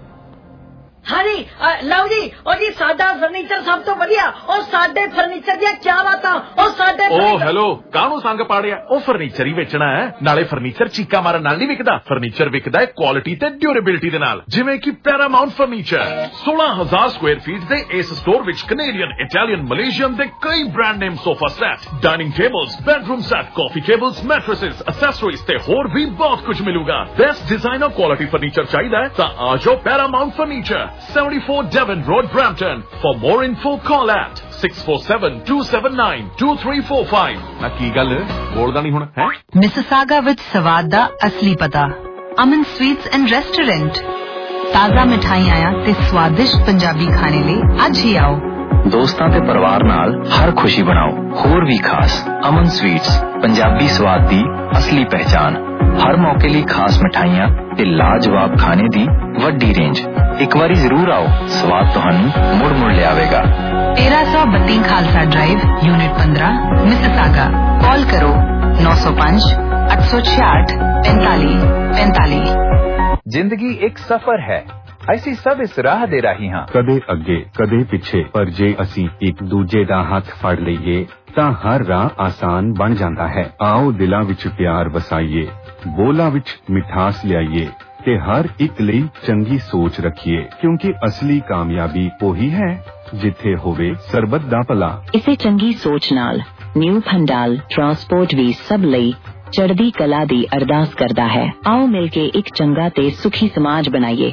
हाँ जी, लव जी, और जी साडा फर्नीचर सब तो बढ़िया, और साडे फर्नीचर दी क्या बात है, और साडे ओ हेलो कानू संग पाड़िया, ओ फर्नीचर ही बेचना है, नाले फर्नीचर चीका मारन नाल नहीं विकदा, फर्नीचर विकदा है क्वालिटी ते ड्यूरेबिलिटी दे नाल, जिवें कि पैरामाउंट फर्नीचर सोलह हजार स्क्वायर फीट दे इस स्टोर विच कैनेडियन, इटालियन, मलेशियन दे कई brand name sofa set, dining tables, bedroom set, coffee tables, mattresses, accessories ते होर भी बहुत कुछ मिलूगा। बेस्ट डिजाइन और क्वालिटी फर्नीचर चाहिए तां आ जाओ Paramount furniture, seventy-four Devon Road, Brampton. For more info, call at six four seven two seven nine two three four five. ਨਾ ਕੀ ਗੱਲ ਬੋਲਦਾ ਨਹੀਂ ਹੁਣ ਹੈ? ਮਿਸਿਸਾਗਾ ਵਿੱਚ ਸਵਾਦ ਦਾ ਅਸਲੀ ਪਤਾ, ਅਮਨ ਸਵੀਟਸ ਐਂਡ ਰੈਸਟੋਰੈਂਟ। ਤਾਜ਼ਾ ਮਿਠਾਈਆਂ ਤੇ ਸਵਾਦਿਸ਼ਟ ਪੰਜਾਬੀ ਖਾਣੇ ਲਈ ਅੱਜ ਹੀ ਆਓ। ਦੋਸਤਾਂ ਤੇ ਪਰਿਵਾਰ ਨਾਲ ਹਰ ਖੁਸ਼ੀ ਬਣਾਓ ਹੋਰ ਵੀ ਖਾਸ। ਅਮਨ ਸਵੀਟਸ, ਪੰਜਾਬੀ ਸਵਾਦ ਦੀ ਅਸਲੀ ਪਹਿਚਾਨ। ਹਰ ਮੌਕੇ ਲਈ ਖਾਸ ਮਿਠਾਈਆਂ ਤੇ ਲਾਜਵਾਬ ਖਾਣੇ ਦੀ ਵੱਡੀ ਰੇਂਜ। ਇੱਕ ਵਾਰੀ ਜ਼ਰੂਰ ਆਓ, ਸਵਾਦ ਤੁਹਾਨੂੰ ਮੁੜ ਮੁੜ ਲਿਆਵੇਗਾ। तेरह सौ बत्ती खालसा ड्राइव, यूनिट पंद्रह, मिसिसागा। कॉल करो नौ सौ पाँच आठ सौ छियाठ पैंतालीस पैंतालीस। जिंदगी एक सफर है, ਅਸੀਂ ਸਭ ਇਸ ਰਾਹ ਦੇ ਰਾਹੀ ਹਾਂ। ਕਦੇ ਅੱਗੇ ਕਦੇ ਪਿੱਛੇ, ਪਰ ਜੇ ਅਸੀਂ ਇੱਕ ਦੂਜੇ ਦਾ ਹੱਥ ਫੜ ਲਈਏ ਤਾਂ ਹਰ ਰਾਹ ਆਸਾਨ ਬਣ ਜਾਂਦਾ ਹੈ। ਆਓ ਦਿਲਾਂ ਵਿੱਚ ਪਿਆਰ ਵਸਾਈਏ, ਬੋਲਾਂ ਵਿੱਚ ਮਿਠਾਸ ਲਿਆਈਏ ਤੇ ਹਰ ਇੱਕ ਲਈ ਚੰਗੀ ਸੋਚ ਰੱਖੀਏ, ਕਿਉਂਕਿ ਅਸਲੀ ਕਾਮਯਾਬੀ ਉਹੀ ਹੈ ਜਿੱਥੇ ਹੋਵੇ ਸਰਬੱਤ ਦਾ ਭਲਾ। ਇਸੇ ਚੰਗੀ ਸੋਚ ਨਾਲ ਨਿਊ ਫੰਡਾਲ ਟਰਾਂਸਪੋਰਟ ਵੀ ਸਭ ਲਈ ਚੜ੍ਹਦੀ ਕਲਾ ਦੀ ਅਰਦਾਸ ਕਰਦਾ ਹੈ। ਆਓ ਮਿਲ ਕੇ ਇੱਕ ਚੰਗਾ ਤੇ ਸੁਖੀ ਸਮਾਜ ਬਣਾਈਏ।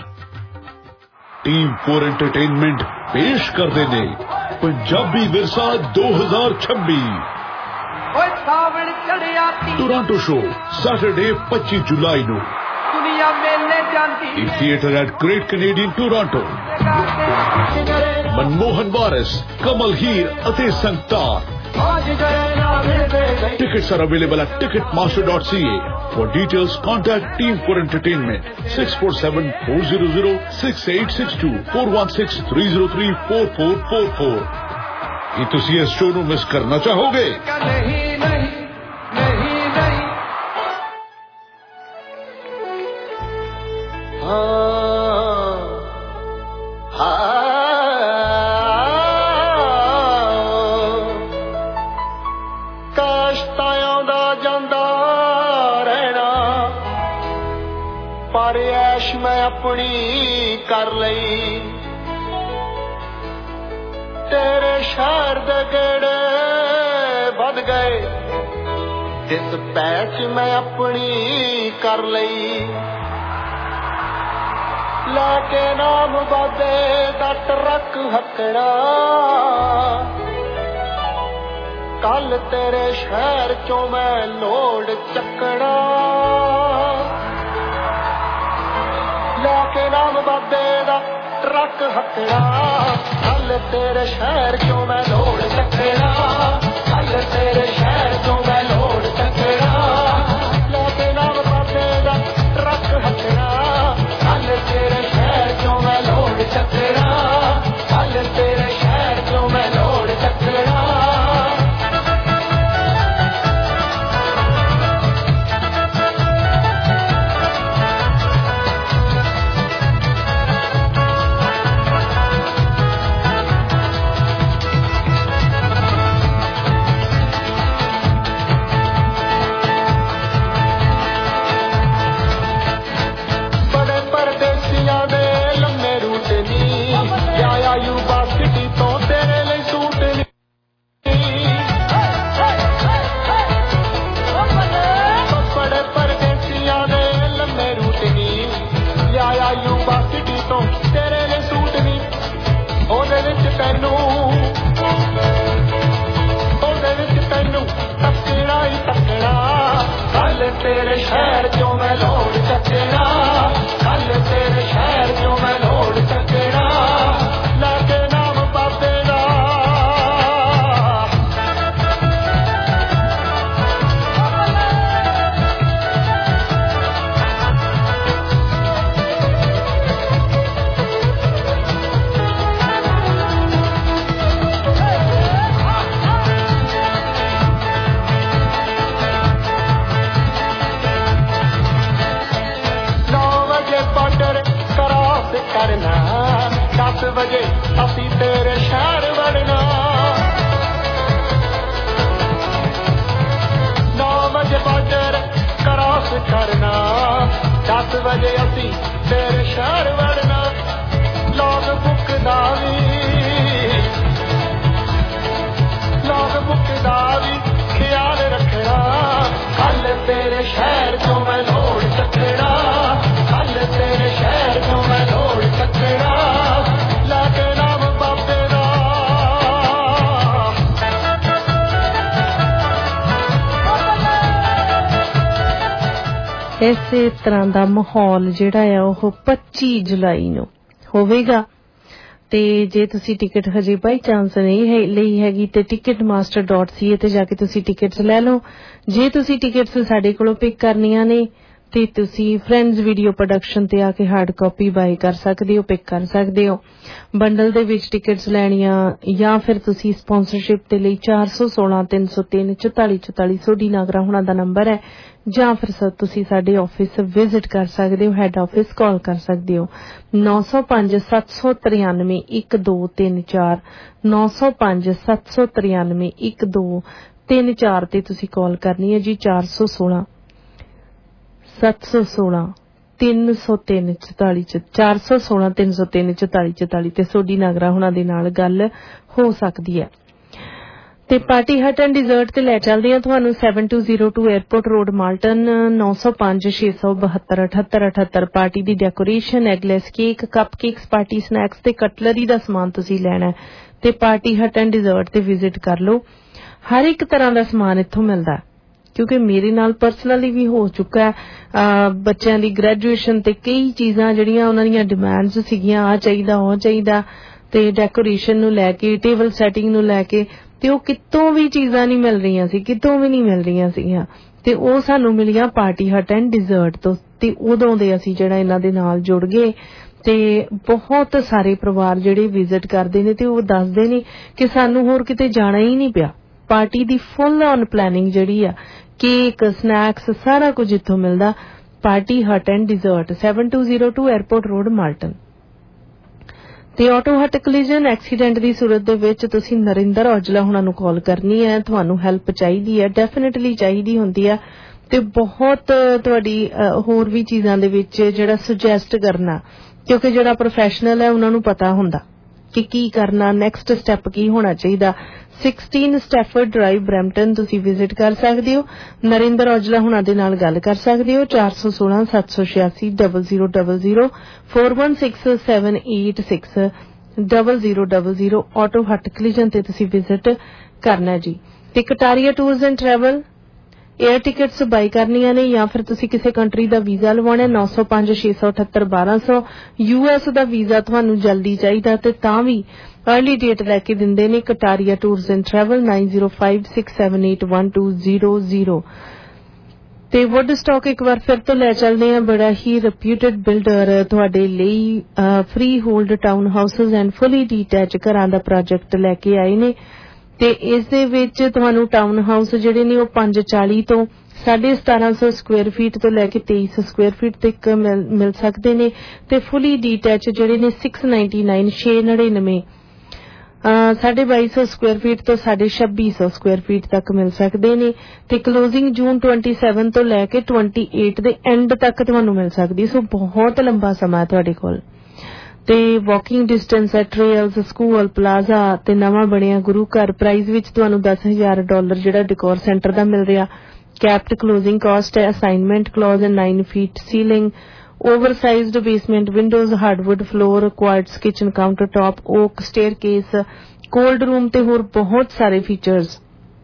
टीम फोर एंटरटेनमेंट पेश करते ने पंजाबी विरसा दो हजार छब्बी टोरंटो शो सैटरडे पच्चीस जुलाई नू in theatre at great Canadian Toronto. Manmohan Waris, Kamal Heer अते Sangtar. Tickets are available at ticketmaster dot c a. For details, contact Team four Entertainment six four seven four zero zero six eight six two four one six three zero three four four four four. ਕੀ ਤੁਸੀਂ ਇਸ show ਨੂੰ miss ਕਰਨਾ ਚਾਹੋਗੇ? अपनी कर लई तेरे शहर दे गेड़े बद गए, जिस पैच मैं अपनी कर लई। लेके नाम बाबे दा ट्रक हकड़ा ਕੱਲ ਤੇਰੇ ਸ਼ਹਿਰ ਚੋਂ ਮੈਂ ਲੋੜ ਚੱਕਣਾ ਲੈ ਕੇ ਨਾਮ ਬਾਬੇ ਦਾ ਟਰੱਕ ਹੱਕਣਾ ਕੱਲ ਤੇਰੇ ਸ਼ਹਿਰ ਚੋਂ ਮੈਂ ਲੋੜ ਚੱਕਣਾ ਕੱਲ ਤੇਰੇ ਸ਼ਹਿਰ ਚੋਂ ਮੈਂ ਲੋੜ ਚੱਕਣਾ ਲੈ ਕੇ ਨਾਮ ਬਾਬੇ ਦਾ ਟਰੱਕ ਹੱਕਣਾ ਕੱਲ ਤੇਰੇ ਸ਼ਹਿਰ ਚੋਂ ਮੈਂ ਲੋੜ ਚੱਕਣਾ ਕੱਲ ਤੇਰੇ ਸ਼ਹਿਰ ਚੋਂ ਮੈਂ ਲੋੜ ਚੱਕਣਾ ਤੇਰੇ ਸ਼ਹਿਰ ਚੋਂ ਮੈਂ ਲੋੜ ਚੱਕਣਾ ਕੱਲ ਤੇਰੇ ਸ਼ਹਿਰ ਚੋਂ ਮੈਂ ਲੋੜ ਚੱਕਣਾ ਲੈ ਕੇ ਨਾਮ ਬਾਬੇ ਦਾ ਕਰਨਾ ਦਸ ਵਜੇ ਅਸੀਂ ਤੇਰੇ ਸ਼ਹਿਰ ਵੜਨਾ ਨੌ ਵਜੇ ਬਾਰਡਰ ਕਰਾਸ ਕਰਨਾ ਦਸ ਵਜੇ ਅਸੀਂ ਤੇਰੇ ਸ਼ਹਿਰ ਵੜਨਾ ਲੌਗ ਬੁੱਕ ਦਾ ਵੀ ਲੌਗ ਬੁੱਕ ਦਾ ਵੀ ਖਿਆਲ ਰੱਖਣਾ ਕੱਲ ਤੇਰੇ ਸ਼ਹਿਰ ਚੋਂ ਮੈਂ ਲੋੜ ਚੱਕਣਾ ਕੱਲ ਤੇਰੇ ਸ਼ਹਿਰ ਚੋਂ ਮੈਂ ਲੋੜ ਚੱਕਣਾ ਲੈ ਕੇ ਨਾਮ ਬਾਬੇ ਦਾ ਇਸੇ ਤਰ੍ਹਾਂ ਦਾ ਮਾਹੌਲ ਜਿਹੜਾ ਆ ਉਹ ਪੱਚੀ ਜੁਲਾਈ ਨੂੰ ਹੋਵੇਗਾ ਤੇ ਜੇ ਤੁਸੀਂ ਟਿਕਟ ਹਜੇ ਬਾਈ ਚਾਂਸ ਨਹੀਂ ਹੈ ਲਈ ਹੈਗੀ ਤੇ Ticketmaster dot C A ਤੇ ਜਾ ਕੇ ਤੁਸੀਂ ਟਿਕਟਸ ਲੈ ਲਓ ਜੇ ਤੁਸੀਂ ਟਿਕਟਸ ਸਾਡੇ ਕੋਲੋਂ ਪਿਕ ਕਰਨੀਆਂ ਨੇ ਤੇ ਤੁਸੀਂ ਫਰੈਂਡਸ ਵੀਡੀਓ ਪ੍ਰੋਡਕਸ਼ਨ ਤੇ ਆ ਕੇ ਹਾਰਡ ਕਾਪੀ ਬਾਈ ਕਰ ਸਕਦੇ ਹੋ ਪਿਕ ਕਰ ਸਕਦੇ ਹੋ ਬੰਡਲ ਦੇ ਵਿੱਚ ਟਿਕਟਸ ਲੈਣੀਆਂ ਜਾਂ ਫਿਰ ਤੁਸੀਂ ਸਪਾਂਸਰਸ਼ਿਪ ਦੇ ਲਈ ਚਾਰ ਸੌ ਸੋਲਾਂ ਤਿੰਨ ਸੌ ਤਿੰਨ ਚੁਤਾਲੀ ਚੁਤਾਲੀ ਸੋਢੀ ਨਾਗਰਾ ਹੁਣਾਂ ਦਾ ਨੰਬਰ ਹੈ ਜਾਂ ਫਿਰ ਸਰ ਤੁਸੀਂ ਸਾਡੇ ਆਫਿਸ ਵਿਜ਼ਿਟ ਕਰ ਸਕਦੇ ਹੋ ਹੈਡ ਆਫਿਸ ਕਾਲ ਕਰ ਸਕਦੇ ਹੋ ਨੌ ਸੌ ਪੰਜ ਸੱਤ ਸੌ ਤਰਿਆਨਵੇਂ ਇੱਕ ਦੋ ਤਿੰਨ ਚਾਰ ਨੌ ਸੌ ਪੰਜ ਸੱਤ ਸੌ ਤਰਿਆਨਵੇਂ ਇੱਕ ਦੋ ਤਿੰਨ ਚਾਰ ਤੇ ਤੁਸੀਂ ਕਾਲ ਕਰਨੀ ਹੈ ਜੀ ਚਾਰ ਸੌ ਸੋਲਾਂ ਸੱਤ ਸੌ ਸੋਲਾਂ ਤਿੰਨ ਸੌ ਤਿੰਨ ਚੁਤਾਲੀ ਚਾਰ ਸੌ ਸੋਲਾਂ ਤਿੰਨ ਸੌ ਤਿੰਨ ਚੁਤਾਲੀ ਚੁਤਾਲੀ ਤੇ ਸੋਢੀ ਨਾਗਰਾ ਹੁਣਾਂ ਦੇ ਨਾਲ ਗੱਲ ਹੋ ਸਕਦੀ ਹੈ ਤੇ ਪਾਰਟੀ ਹਟ ਐਂਡ ਡਿਜ਼ਰਟ ਤੇ ਲੈ ਚੱਲਦੇ ਆ ਤੁਹਾਨੂੰ seven two zero two airport road Malton ਨੌ ਸੌ ਪੰਜ ਛੇ ਸੌ ਬਹੱਤਰ ਅਠੱਤਰ ਅਠੱਤਰ ਪਾਰਟੀ ਦੀ decoration eggless cake cupcakes party snacks ਤੇ ਕਟਲਰੀ ਦਾ ਸਮਾਨ ਤੁਸੀਂ ਲੈਣਾ ਤੇ ਪਾਰਟੀ ਹਟ ਐਂਡ ਡਿਜ਼ਰਟ ਤੇ ਵਿਜ਼ਿਟ ਕਰ ਲਓ ਹਰ ਇੱਕ ਤਰ੍ਹਾਂ ਦਾ ਸਮਾਨ ਇੱਥੋਂ ਮਿਲਦਾ ਕਿਉਂਕਿ ਮੇਰੇ ਨਾਲ ਪਰਸਨਲੀ ਵੀ ਹੋ ਚੁੱਕਾ ਹੈ ਬੱਚਿਆਂ ਦੀ ਗ੍ਰੈਜੂਏਸ਼ਨ ਤੇ ਕਈ ਚੀਜ਼ਾਂ ਜਿਹੜੀਆਂ ਉਹਨਾਂ ਦੀਆਂ ਡਿਮਾਂਡਸ ਸੀਗੀਆਂ ਆ ਚਾਹੀਦਾ ਉਹ ਚਾਹੀਦਾ ਤੇ ਡੈਕੋਰੇਸ਼ਨ ਨੂੰ ਲੈ ਕੇ ਟੇਬਲ ਸੈਟਿੰਗ ਨੂੰ ਲੈ ਕੇ ਤੇ ਉਹ ਕਿਤੋਂ ਵੀ ਚੀਜ਼ਾਂ ਨਹੀਂ ਮਿਲ ਰਹੀਆਂ ਸੀ ਕਿਤੋਂ ਵੀ ਨਹੀਂ ਮਿਲ ਰਹੀਆਂ ਸੀਗੀਆਂ ਤੇ ਉਹ ਸਾਨੂੰ ਮਿਲੀਆਂ ਪਾਰਟੀ ਹਟ ਐਂਡ ਡਿਜ਼ਰਟ ਤੋਂ ਤੇ ਉਦੋਂ ਦੇ ਅਸੀਂ ਜਿਹੜਾ ਇਹਨਾਂ ਦੇ ਨਾਲ ਜੁੜ ਗਏ ਤੇ ਬਹੁਤ ਸਾਰੇ ਪਰਿਵਾਰ ਜਿਹੜੇ ਵਿਜ਼ਿਟ ਕਰਦੇ ਨੇ ਤੇ ਉਹ ਦੱਸਦੇ ਨੇ ਕਿ ਸਾਨੂੰ ਹੋਰ ਕਿਤੇ ਜਾਣਾ ਹੀ ਨਹੀਂ ਪਿਆ ਪਾਰਟੀ ਦੀ ਫੁੱਲ ਔਨ ਪਲੈਨਿੰਗ ਜਿਹੜੀ ਆ ਕੇਕ ਸਨੈਕਸ ਸਾਰਾ ਕੁਝ ਇੱਥੋਂ ਮਿਲਦਾ party hut and dessert seven two zero two airport road Malton ਤੇ ਆਟੋ ਹਟ ਕੋਲੀਜਨ ਐਕਸੀਡੈਂਟ ਦੀ ਸੂਰਤ ਦੇ ਵਿੱਚ ਤੁਸੀਂ ਨਰਿੰਦਰ ਔਜਲਾ ਹੁਣਾਂ ਨੂੰ ਕਾਲ ਕਰਨੀ ਹੈ ਤੁਹਾਨੂੰ ਹੈਲਪ ਚਾਹੀਦੀ ਹੈ ਡੈਫੀਨਿਟਲੀ ਚਾਹੀਦੀ ਹੁੰਦੀ ਹੈ ਤੇ ਬਹੁਤ ਤੁਹਾਡੀ ਹੋਰ ਵੀ ਚੀਜ਼ਾਂ ਦੇ ਵਿੱਚ ਜਿਹੜਾ ਸੁਜੈਸਟ ਕਰਨਾ ਕਿਉਂਕਿ ਜਿਹੜਾ ਪ੍ਰੋਫੈਸ਼ਨਲ ਹੈ ਉਹਨਾਂ ਨੂੰ ਪਤਾ ਹੁੰਦਾ ਕਿ ਕੀ ਕਰਨਾ ਨੈਕਸਟ ਸਟੈਪ ਕੀ ਹੋਣਾ ਚਾਹੀਦਾ ਸੋਲ੍ਹਾਂ ਸਟੈਫਰਡ ਡਰਾਈਵ ਬਰੈਂਪਟਨ ਤੁਸੀਂ ਵਿਜ਼ਿਟ ਕਰ ਸਕਦੇ ਹੋ ਨਰਿੰਦਰ ਔਜਲਾ ਹੁਣਾਂ ਦੇ ਨਾਲ ਗੱਲ ਕਰ ਸਕਦੇ ਹੋ ਚਾਰ ਸੌ ਸੋਲਾਂ ਸੱਤ ਸੌ ਛਿਆਸੀ zero zero zero zero four one six seven eight six double zero double zero auto hut collision ਤੇ ਤੁਸੀਂ ਵਿਜ਼ਿਟ ਕਰਨਾ ਜੀ। ਤੇ Kataria tours and travel air tickets buy करनियां ने या फिर तुसी किसी कंट्री का वीजा लवाना नौ सौ पांच छे सौ अठहत्तर बारह सौ यूएस का वीजा तुहानू जल्दी चाहिदा ते तां भी अर्ली डेट लैके दिंदे ने Kataria tours and travel nine zero five six seven eight one two zero zero. ते वुड स्टॉक एक बार फिर तो लै चलदे हैं बड़ा ही रिप्यूटेड बिल्डर तुहाडे लई freehold town houses and fully detach घरां दा प्रोजेक्ट लैके आए ने ते इस दे विच तुहानू टाउन हाउस जिहड़े ने पांच चाली तो साढ़े सतारह सौ स्क्वेयर फीट तो लैके तेईस स्क्वेयर फीट तक मिल, मिल सकते ने ते फुली डीटैच जिहड़े ने सिक्स नाइनटी नाइन छे नड़िनवे साढ़े बाई सौ स्क्वेयर फीट तो साढ़े छब्बी सौ स्क्वेयर फीट तक मिल सकते ने ते क्लोजिंग जून ट्वेंटी सैवन तो लैके ट्वेंटी एट दे एंड तक तुहानू मिल सकदी। सो बहुत लंबा समा तुहाडे कोल ते वॉकिंग डिस्टेंस है ट्रेल्स स्कूल प्लाजा ते नवां बनिया गुरु घर प्राइस विच तुहानू दस हजार डॉलर जिहड़ा डिकोर सेंटर दा मिल रिहा। कैप्ड क्लोजिंग कॉस्ट है assignment clause nine feet ceiling oversized basement windows hardwood floor quartz kitchen counter top oak staircase cold room ते होर बहुत सारे features.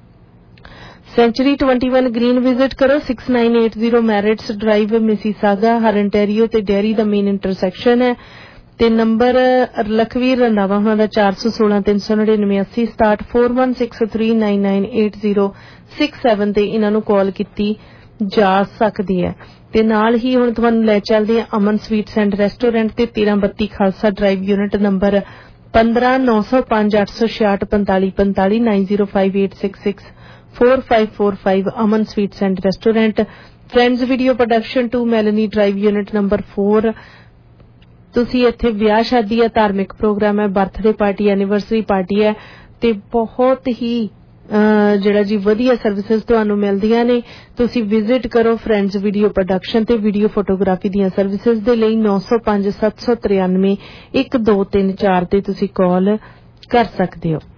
Century twenty one green visit करो सिक्स नाइन एट जीरो मैरिट्स drive Mississauga Ontario ते dairy दा main intersection है ते नंबर लखवीर रंधावा हुणां दा चार सौ सोलह तीन सौ नड़िनवे अस्सी सताहठ four one six three nine nine eight zero six seven ते इन्हां नूं कॉल कीती जा सकदी है। ते नाल ही हुण तुहानूं लै चलदे आ अमन स्वीट्स एंड रेस्टोरेंट ते तेरह बत्ती खालसा ड्राइव यूनिट नंबर पंद्रह नौ सौ पांच अठ सौ छियाठ पंताली पंताली nine zero five eight six six four five four five Aman sweets and restaurant friends video production two Melanie drive unit number four. तुसी इत्थे ब्याह शादी है धार्मिक प्रोग्राम है बर्थडे पार्टी एनिवर्सरी पार्टी है ते बहुत ही जिहड़ा जी वधिया सर्विसेज तुहानू मिलदियां ने। तुसी विजिट करो फ्रेंड्स वीडियो प्रोडक्शन ते वीडियो फोटोग्राफी दियां सर्विसेज दे लई नौ सौ पांच सत्त सौ तिरानवे एक दो तीन चार ते तुसी कॉल कर सकदे हो।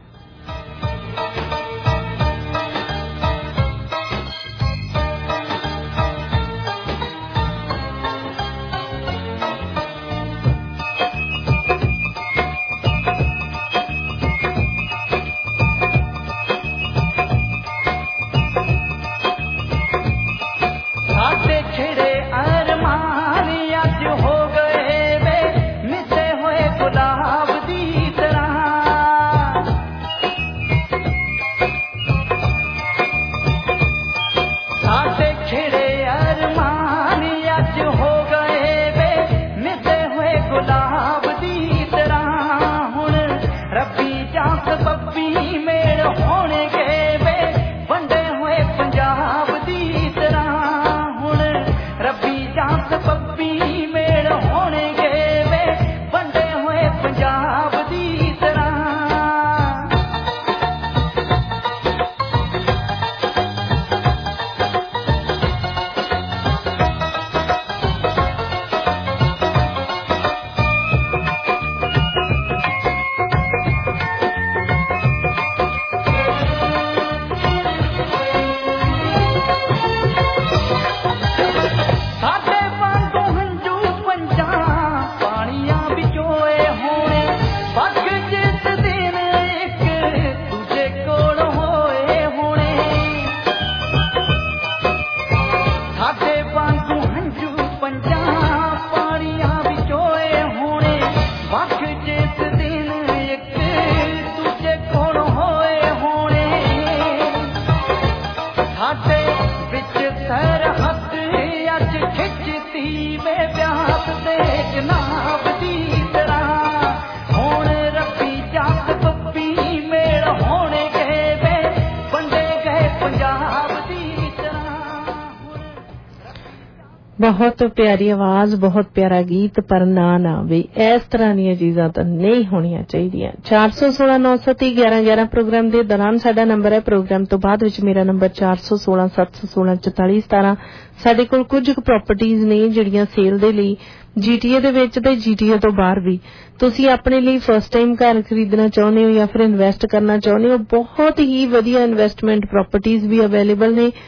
बहुत प्यारी आवाज बहुत प्यारा गीत पर ना ना भी इस तरह दी चीजां तो नहीं होनियां चाहिए। चार सौ सोलह नौ सौ तीह ग्यारह ग्यारह प्रोग्राम के दौरान साडा नंबर है। प्रोग्राम तो बाद विच मेरा नंबर चार सौ सोलह सत्त सौ सोलह चौताली सतारह। साडे कोल कुछ प्रॉपर्टीज ने जिहड़ियां सेल दे लई जीटीए दे विच ते जीटीए तो बाहर भी तुसी अपने लिए फर्स्ट टाइम घर खरीदना चाहुंदे हो या फिर इन्वेस्ट करना चाहुंदे हो बहुत ही वधिया इन्वेस्टमेंट प्रॉपर्टीज भी अवेलेबल ने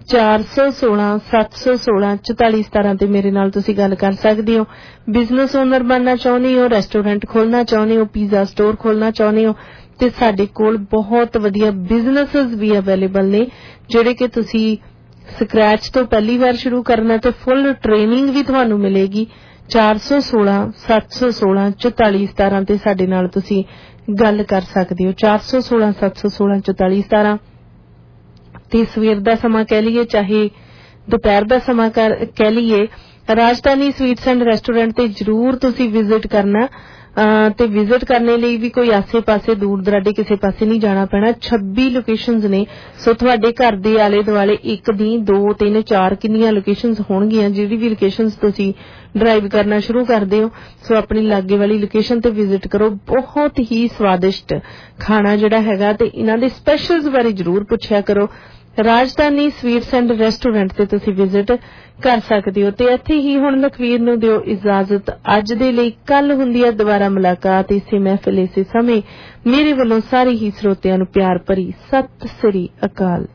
ਚਾਰ ਸੌ ਸੋਲਾਂ ਸੱਤ ਸੌ ਸੋਲਾਂ ਚੁਤਾਲੀ ਸਤਾਰਾਂ ਤੇ ਮੇਰੇ ਨਾਲ ਤੁਸੀਂ ਗੱਲ ਕਰ ਸਕਦੇ ਹੋ। ਬਿਜ਼ਨਸ ਓਨਰ ਬਣਨਾ ਚਾਹੁੰਦੇ ਹੋ, ਰੈਸਟੋਰੈਂਟ ਖੋਲਣਾ ਚਾਹੁੰਦੇ ਹੋ, ਪੀਜ਼ਾ ਸਟੋਰ ਖੋਲਣਾ ਚਾਹੁੰਦੇ ਹੋ ਤੇ ਸਾਡੇ ਕੋਲ ਬਹੁਤ ਵਧੀਆ ਬਿਜ਼ਨੈਸਸ ਵੀ ਅਵੇਲੇਬਲ ਨੇ ਜਿਹੜੇ ਕਿ ਤੁਸੀਂ ਸਕ੍ਰੈਚ ਤੋਂ ਪਹਿਲੀ ਵਾਰ ਸ਼ੁਰੂ ਕਰਨਾ ਤੇ ਫੁੱਲ ਟ੍ਰੇਨਿੰਗ ਵੀ ਤੁਹਾਨੂੰ ਮਿਲੇਗੀ। ਚਾਰ ਸੌ ਸੋਲਾਂ ਸੱਤ ਸੌ ਸੋਲਾਂ ਚੁਤਾਲੀ ਸਤਾਰਾਂ ਤੇ ਸਾਡੇ ਨਾਲ ਤੁਸੀਂ ਗੱਲ ਕਰ ਸਕਦੇ ਹੋ। ਚਾਰ ਸੌ ਸੋਲਾਂ ਸੱਤ ਸੌ ਸੋਲਾਂ ਚੁਤਾਲੀ ਸਤਾਰਾਂ ਤੇ ਸਵੇਰ ਦਾ ਸਮਾਂ ਕਹਿ ਲਈਏ ਚਾਹੇ ਦੁਪਹਿਰ ਦਾ ਸਮਾਂ ਕਹਿ ਲਈਏ, ਰਾਜਧਾਨੀ ਸਵੀਟਸ ਐਂਡ ਰੈਸਟੋਰੈਂਟ ਤੇ ਜ਼ਰੂਰ ਤੁਸੀਂ ਵਿਜ਼ਿਟ ਕਰਨਾ ਤੇ ਵਿਜ਼ਿਟ ਕਰਨੇ ਲਈ ਵੀ ਕੋਈ ਆਸੇ-ਪਾਸੇ ਦੂਰ ਦਰਾਡੇ ਕਿਸੇ ਪਾਸੇ ਨਹੀਂ ਜਾਣਾ ਪੈਣਾ। ਛੱਬੀ ਲੋਕੇਸ਼ਨਸ ਨੇ, ਸੋ ਤੁਹਾਡੇ ਘਰ ਦੇ ਆਲੇ ਦੁਆਲੇ ਇੱਕ ਦੀ ਦੋ ਤਿੰਨ ਚਾਰ ਕਿੰਨੀਆਂ ਲੋਕੇਸ਼ਨਸ ਹੋਣਗੀਆਂ। ਜਿਹੜੀ ਵੀ ਲੋਕੇਸ਼ਨਸ ਤੁਸੀਂ ਡਰਾਈਵ ਕਰਨਾ ਸ਼ੁਰੂ ਕਰਦੇ ਹੋ ਸੋ ਆਪਣੀ ਲਾਗੇ ਵਾਲੀ ਲੋਕੇਸ਼ਨ ਤੇ ਵਿਜ਼ਿਟ ਕਰੋ। ਬਹੁਤ ਹੀ ਸਵਾਦਿਸ਼ਟ ਖਾਣਾ ਜਿਹੜਾ ਹੈਗਾ ਤੇ ਇਹਨਾਂ ਦੇ ਸਪੈਸ਼ਲਸ ਬਾਰੇ ਜ਼ਰੂਰ ਪੁੱਛਿਆ ਕਰੋ। ਰਾਜਧਾਨੀ ਸਵੀਟਸ ਐਂਡ ਰੈਸਟੋਰੈਂਟ ਤੇ ਤੁਸੀਂ ਵਿਜ਼ਿਟ ਕਰ ਸਕਦੇ ਹੋ। ਤੇ ਇੱਥੇ ਹੀ ਹੁਣ ਲਖਵੀਰ ਨੂੰ ਦਿਓ ਇਜਾਜ਼ਤ ਅੱਜ ਦੇ ਲਈ। ਕੱਲ ਹੁੰਦੀ ਹੈ ਦੁਬਾਰਾ ਮੁਲਾਕਾਤ ਇਸੇ ਮਹਿਫਿਲ ਇਸੇ ਸਮੇਂ। ਮੇਰੇ ਵੱਲੋਂ ਸਾਰੇ ਹੀ ਸਰੋਤਿਆਂ ਨੂੰ ਪਿਆਰ ਭਰੀ ਸਤਿ ਸ੍ਰੀ ਅਕਾਲ।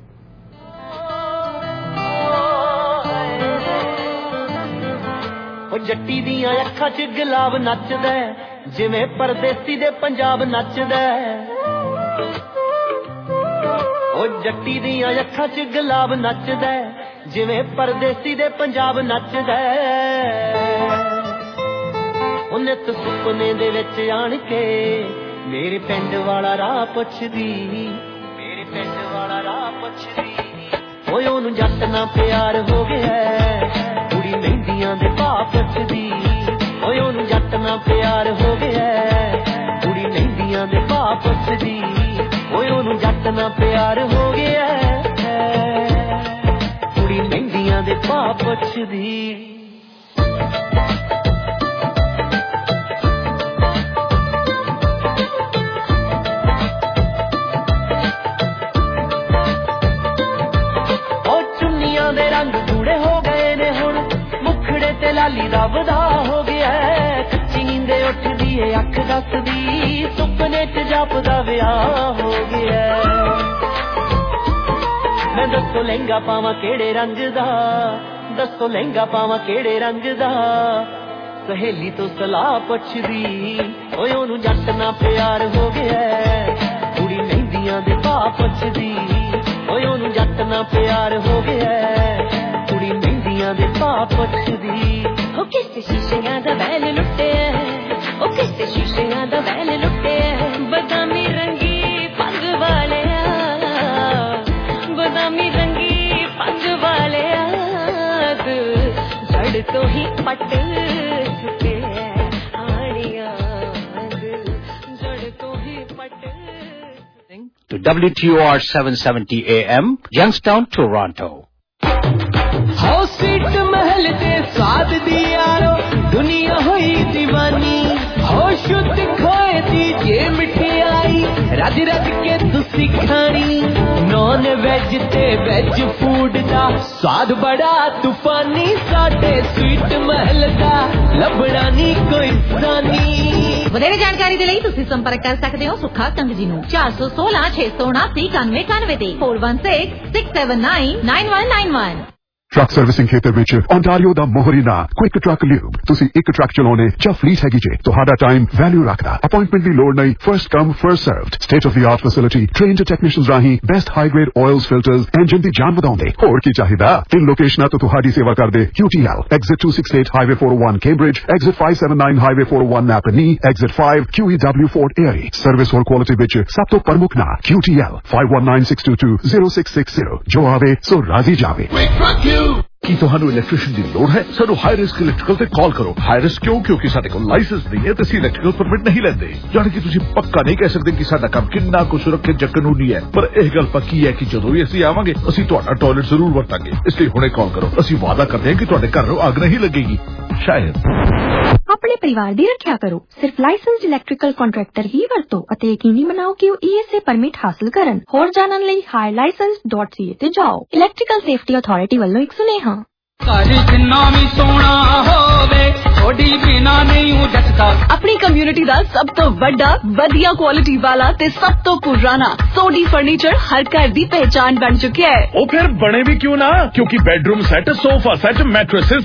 ਉਹ ਜੱਟੀ ਦੀਆਂ ਅੱਖਾਂ 'ਚ ਗੁਲਾਬ ਨੱਚਦਾ ਜਿਵੇਂ ਪਰਦੇਸੀ ਦੇ ਪੰਜਾਬ ਨੱਚਦਾ। ਉਹ ਜੱਟੀ ਦੀਆਂ ਅੱਖਾਂ 'ਚ ਗੁਲਾਬ ਨੱਚਦਾ ਜਿਵੇਂ ਪਰਦੇਸੀ ਦੇ ਪੰਜਾਬ ਨੱਚਦਾ। ਉਹਨੇ ਤਾਂ ਸੁਪਨੇ ਦੇ ਵਿੱਚ ਆਣ ਕੇ ਮੇਰੇ ਪਿੰਡ ਵਾਲਾ ਰਾਹ ਪੁੱਛਦੀ, ਮੇਰੇ ਪਿੰਡ ਵਾਲਾ ਰਾਹ ਪੁੱਛਦੀ। ਓਏ ਉਹਨੂੰ ਜੱਟ ਨਾਲ ਪਿਆਰ ਹੋ ਗਿਆ, ਕੁੜੀ ਮਹਿੰਦੀਆਂ ਦੇ ਭਾਅ ਪੁੱਛਦੀ। ਓਏ ਉਹਨੂੰ ਜੱਟ ਨਾਲ ਪਿਆਰ ਹੋ ਗਿਆ, ਕੁੜੀ ਮਹਿੰਦੀਆਂ ਦੇ ਭਾਅ ਪੁੱਛਦੀ। ਓਏ ਉਹਨੂੰ ਜੱਟ ਨਾਲ ਪਿਆਰ ਹੋ ਗਿਆ, ਕੁੜੀ ਮਹਿੰਦੀਆਂ ਦੇ ਭਾਅ ਪੁੱਛਦੀ। ਉਹ ਚੁੰਨੀਆਂ ਦੇ ਰੰਗ ਗੂੜੇ ਹੋ ਗਏ ਨੇ ਹੁਣ, ਮੁਖੜੇ ਤੇ ਲਾਲੀ ਦਾ ਵਧਾ ਹੋ ਗਿਆ। ਕੱਚੀ ਨੀਂਦ ਉੱਠਦੀ ਏ ਅੱਖ ਦੱਸਦੀ, ਸੁਪਨੇ 'ਚ ਜਾਪਦਾ ਵਿਆਹ ਹੋ ਗਿਆ। ਮੈਂ ਦੱਸੋ ਲਹਿੰਗਾ ਪਾਵਾਂ ਕਿਹੜੇ ਰੰਗ ਦਾ, ਦੱਸੋ ਲਹਿੰਗਾ ਪਾਵਾਂ ਕਿਹੜੇ ਰੰਗ ਦਾ। ਸਹੇਲੀ ਤੋਂ ਸਲਾਹ ਪੁੱਛਦੀ, ਓਏ ਉਹਨੂੰ ਜੱਟ ਨਾਲ ਪਿਆਰ ਹੋ ਗਿਆ, ਕੁੜੀ ਮਹਿੰਦੀਆਂ ਦੇ ਭਾਅ ਪੁੱਛਦੀ। ਓਏ ਉਹਨੂੰ ਜੱਟ ਨਾਲ ਪਿਆਰ ਹੋ ਗਿਆ, ਕੁੜੀ ਮਹਿੰਦੀਆਂ ਦੇ ਭਾਅ ਪੁੱਛਦੀ। ਉਹ ਕਿਸੇ ਸ਼ੀਸ਼ਿਆਂ ਦਾ ਬੈਲ ਲੁੱਟਿਆ, ਉਹ ਕਿਸੇ ਸ਼ੀਸ਼ਿਆਂ ਦਾ ਬੈਲ ਲੁੱਟਿਆ। ਬਦਾਮੀ ਰੰਗੀ ਪੱਗ ਵਾਲਿਆ, ਬਦਾਮੀ ਰੰਗੀ ਪੱਗ ਵਾਲਿਆ। ਜੜ ਤੋਂ ਹੀ ਪੱਟ ਚੁੱਕਿਆ ਆਣੀਆਂ, ਜੜ ਤੋਂ ਹੀ ਪੱਟ। To W T O R seven seventy A M, Youngstown, Toronto. ਹੋ ਸੀਟ महल ते स्वाद दी यारो दुनिया होई दीवानी। हो शुद्ध खोए दी जे मिठाई रज रज के तुसी खानी। नॉन वेज ते वेज फूड दा स्वाद बड़ा तूफानी। साडे स्वीट महल दा लभड़ा नी कोई सानी। ਵਧੇਰੇ ਜਾਣਕਾਰੀ ਦੇ ਲਈ ਤੁਸੀਂ ਸੰਪਰਕ ਕਰ ਸਕਦੇ ਹੋ ਸੁੱਖਾ ਕੰਗ ਜੀ ਨੂੰ ਚਾਰ ਸੌ ਸੋਲਾਂ ਛੇ ਸੌ ਉਨਾਸੀ ਇਕਾਨਵੇਂ ਇਕਾਨਵੇਂ ਤੇ four one six six seven nine nine one nine one। Truck servicing ਖੇਤਰ ਵਿੱਚ ਓਨਟਾਰੀਓ ਦਾ ਮੋਹਰੀ ਨਾਂ ਕੁਇਕ ਟਰੱਕ ਲਿਊਬ। ਤੁਸੀਂ ਇੱਕ ਟਰੱਕ ਚਲਾਉਣੇ ਜਾਂ ਫਲੀਟ ਹੈਗੀ ਜੇ, ਤੁਹਾਡਾ ਟਾਈਮ ਵੈਲਿਊ ਰੱਖਦਾ। ਅਪਾਇੰਟਮੈਂਟ ਦੀ ਲੋੜ ਨਹੀਂ, first come first served. State of the art facility, trained technicians ਰਾਹੀਂ best high grade oils filters, engine ਦੀ ਜਾਨ ਵਧਾਉਂਦੇ। ਹੋਰ ਕੀ ਚਾਹੀਦਾ? ਤਿੰਨ ਲੋਕੇਸ਼ਨਾਂ ਤੋਂ ਤੁਹਾਡੀ ਸੇਵਾ ਕਰਦੇ Q T L, exit two sixty-eight highway four oh one Cambridge, exit five seventy-nine highway four oh one Napanee, exit five Q E W Fort Erie। Service ਹੋਰ ਕੁਆਲਿਟੀ ਵਿੱਚ ਸਭ ਤੋਂ ਪ੍ਰਮੁੱਖ ਨਾਂ Q T L five one nine six two two zero six six zero। ਜੋ ਆਵੇ ਸੋ ਰਾਜ਼ੀ ਜਾਵੇ। ਕੀ ਤੁਹਾਨੂੰ ਇਲੈਕਟ੍ਰੀਸ਼ੀਅਨ ਦੀ ਲੋੜ ਹੈ? ਸਾਨੂੰ ਹਾਈ ਰਿਸਕ ਇਲੈਕਟ੍ਰੀਕਲ ਤੇ ਕਾਲ ਕਰੋ। ਹਾਈ ਰਿਸਕ ਕਿਉਂ? ਕਿਉਂਕਿ ਸਾਡੇ ਕੋਲ ਲਾਇਸੈਂਸ ਨਹੀਂ ਹੈ ਤੇ ਅਸੀਂ ਇਲੈਕਟ੍ਰੀਕਲ ਪਰਮਿਟ ਨਹੀਂ ਲੈਂਦੇ। ਜਾਣੀ ਕਿ ਤੁਸੀਂ ਪੱਕਾ ਨਹੀਂ ਕਹਿ ਸਕਦੇ ਕਿ ਸਾਡਾ ਕੰਮ ਕਿੰਨਾ ਕੁ ਸੁਰੱਖਿਅਤ ਜਾਂ ਕਾਨੂੰਨੀ ਹੈ, ਪਰ ਇਹ ਗੱਲ ਪੱਕੀ ਹੈ ਕਿ ਜਦੋਂ ਵੀ ਅਸੀਂ ਆਵਾਂਗੇ ਅਸੀਂ ਤੁਹਾਡਾ ਟਾਇਲਟ ਜ਼ਰੂਰ ਵਰਤਾਂਗੇ। ਇਸ ਲਈ ਹੁਣੇ ਕਾਲ ਕਰੋ। ਅਸੀਂ ਵਾਅਦਾ ਕਰਦੇ ਹਾਂ ਕਿ ਤੁਹਾਡੇ ਘਰ ਨੂੰ ਅੱਗ ਨਹੀਂ ਲੱਗੇਗੀ। ਸ਼ਾਇਦ ਆਪਣੇ ਪਰਿਵਾਰ ਦੀ ਰੱਖਿਆ ਕਰੋ। ਸਿਰਫ ਲਾਇਸੈਂਸਡ ਇਲੈਕਟ੍ਰੀਕਲ ਕੰਟਰੈਕਟਰ ਹੀ ਵਰਤੋ ਅਤੇ ਯਕੀਨੀ ਬਣਾਓ ਕਿ ਉਹ E S A ਪਰਮਿਟ ਹਾਸਲ ਕਰਨ। ਹੋਰ ਜਾਣਨ ਲਈ high licence dot C A ਤੇ ਜਾਓ। ਇਲੈਕਟ੍ਰੀਕਲ ਸੇਫਟੀ ਅਥਾਰਟੀ ਵੱਲੋਂ ਇੱਕ ਸੁਨੇਹਾ। अपनी कम्युनिटी का सब तो बड़ा वधिया क्वालिटी वाला ते सब तो पुराना सोडी फर्नीचर हर घर दी पहचान बन चुकी है। ओ फिर बने भी क्यों ना, क्योंकि bedroom set, sofa set, mattresses,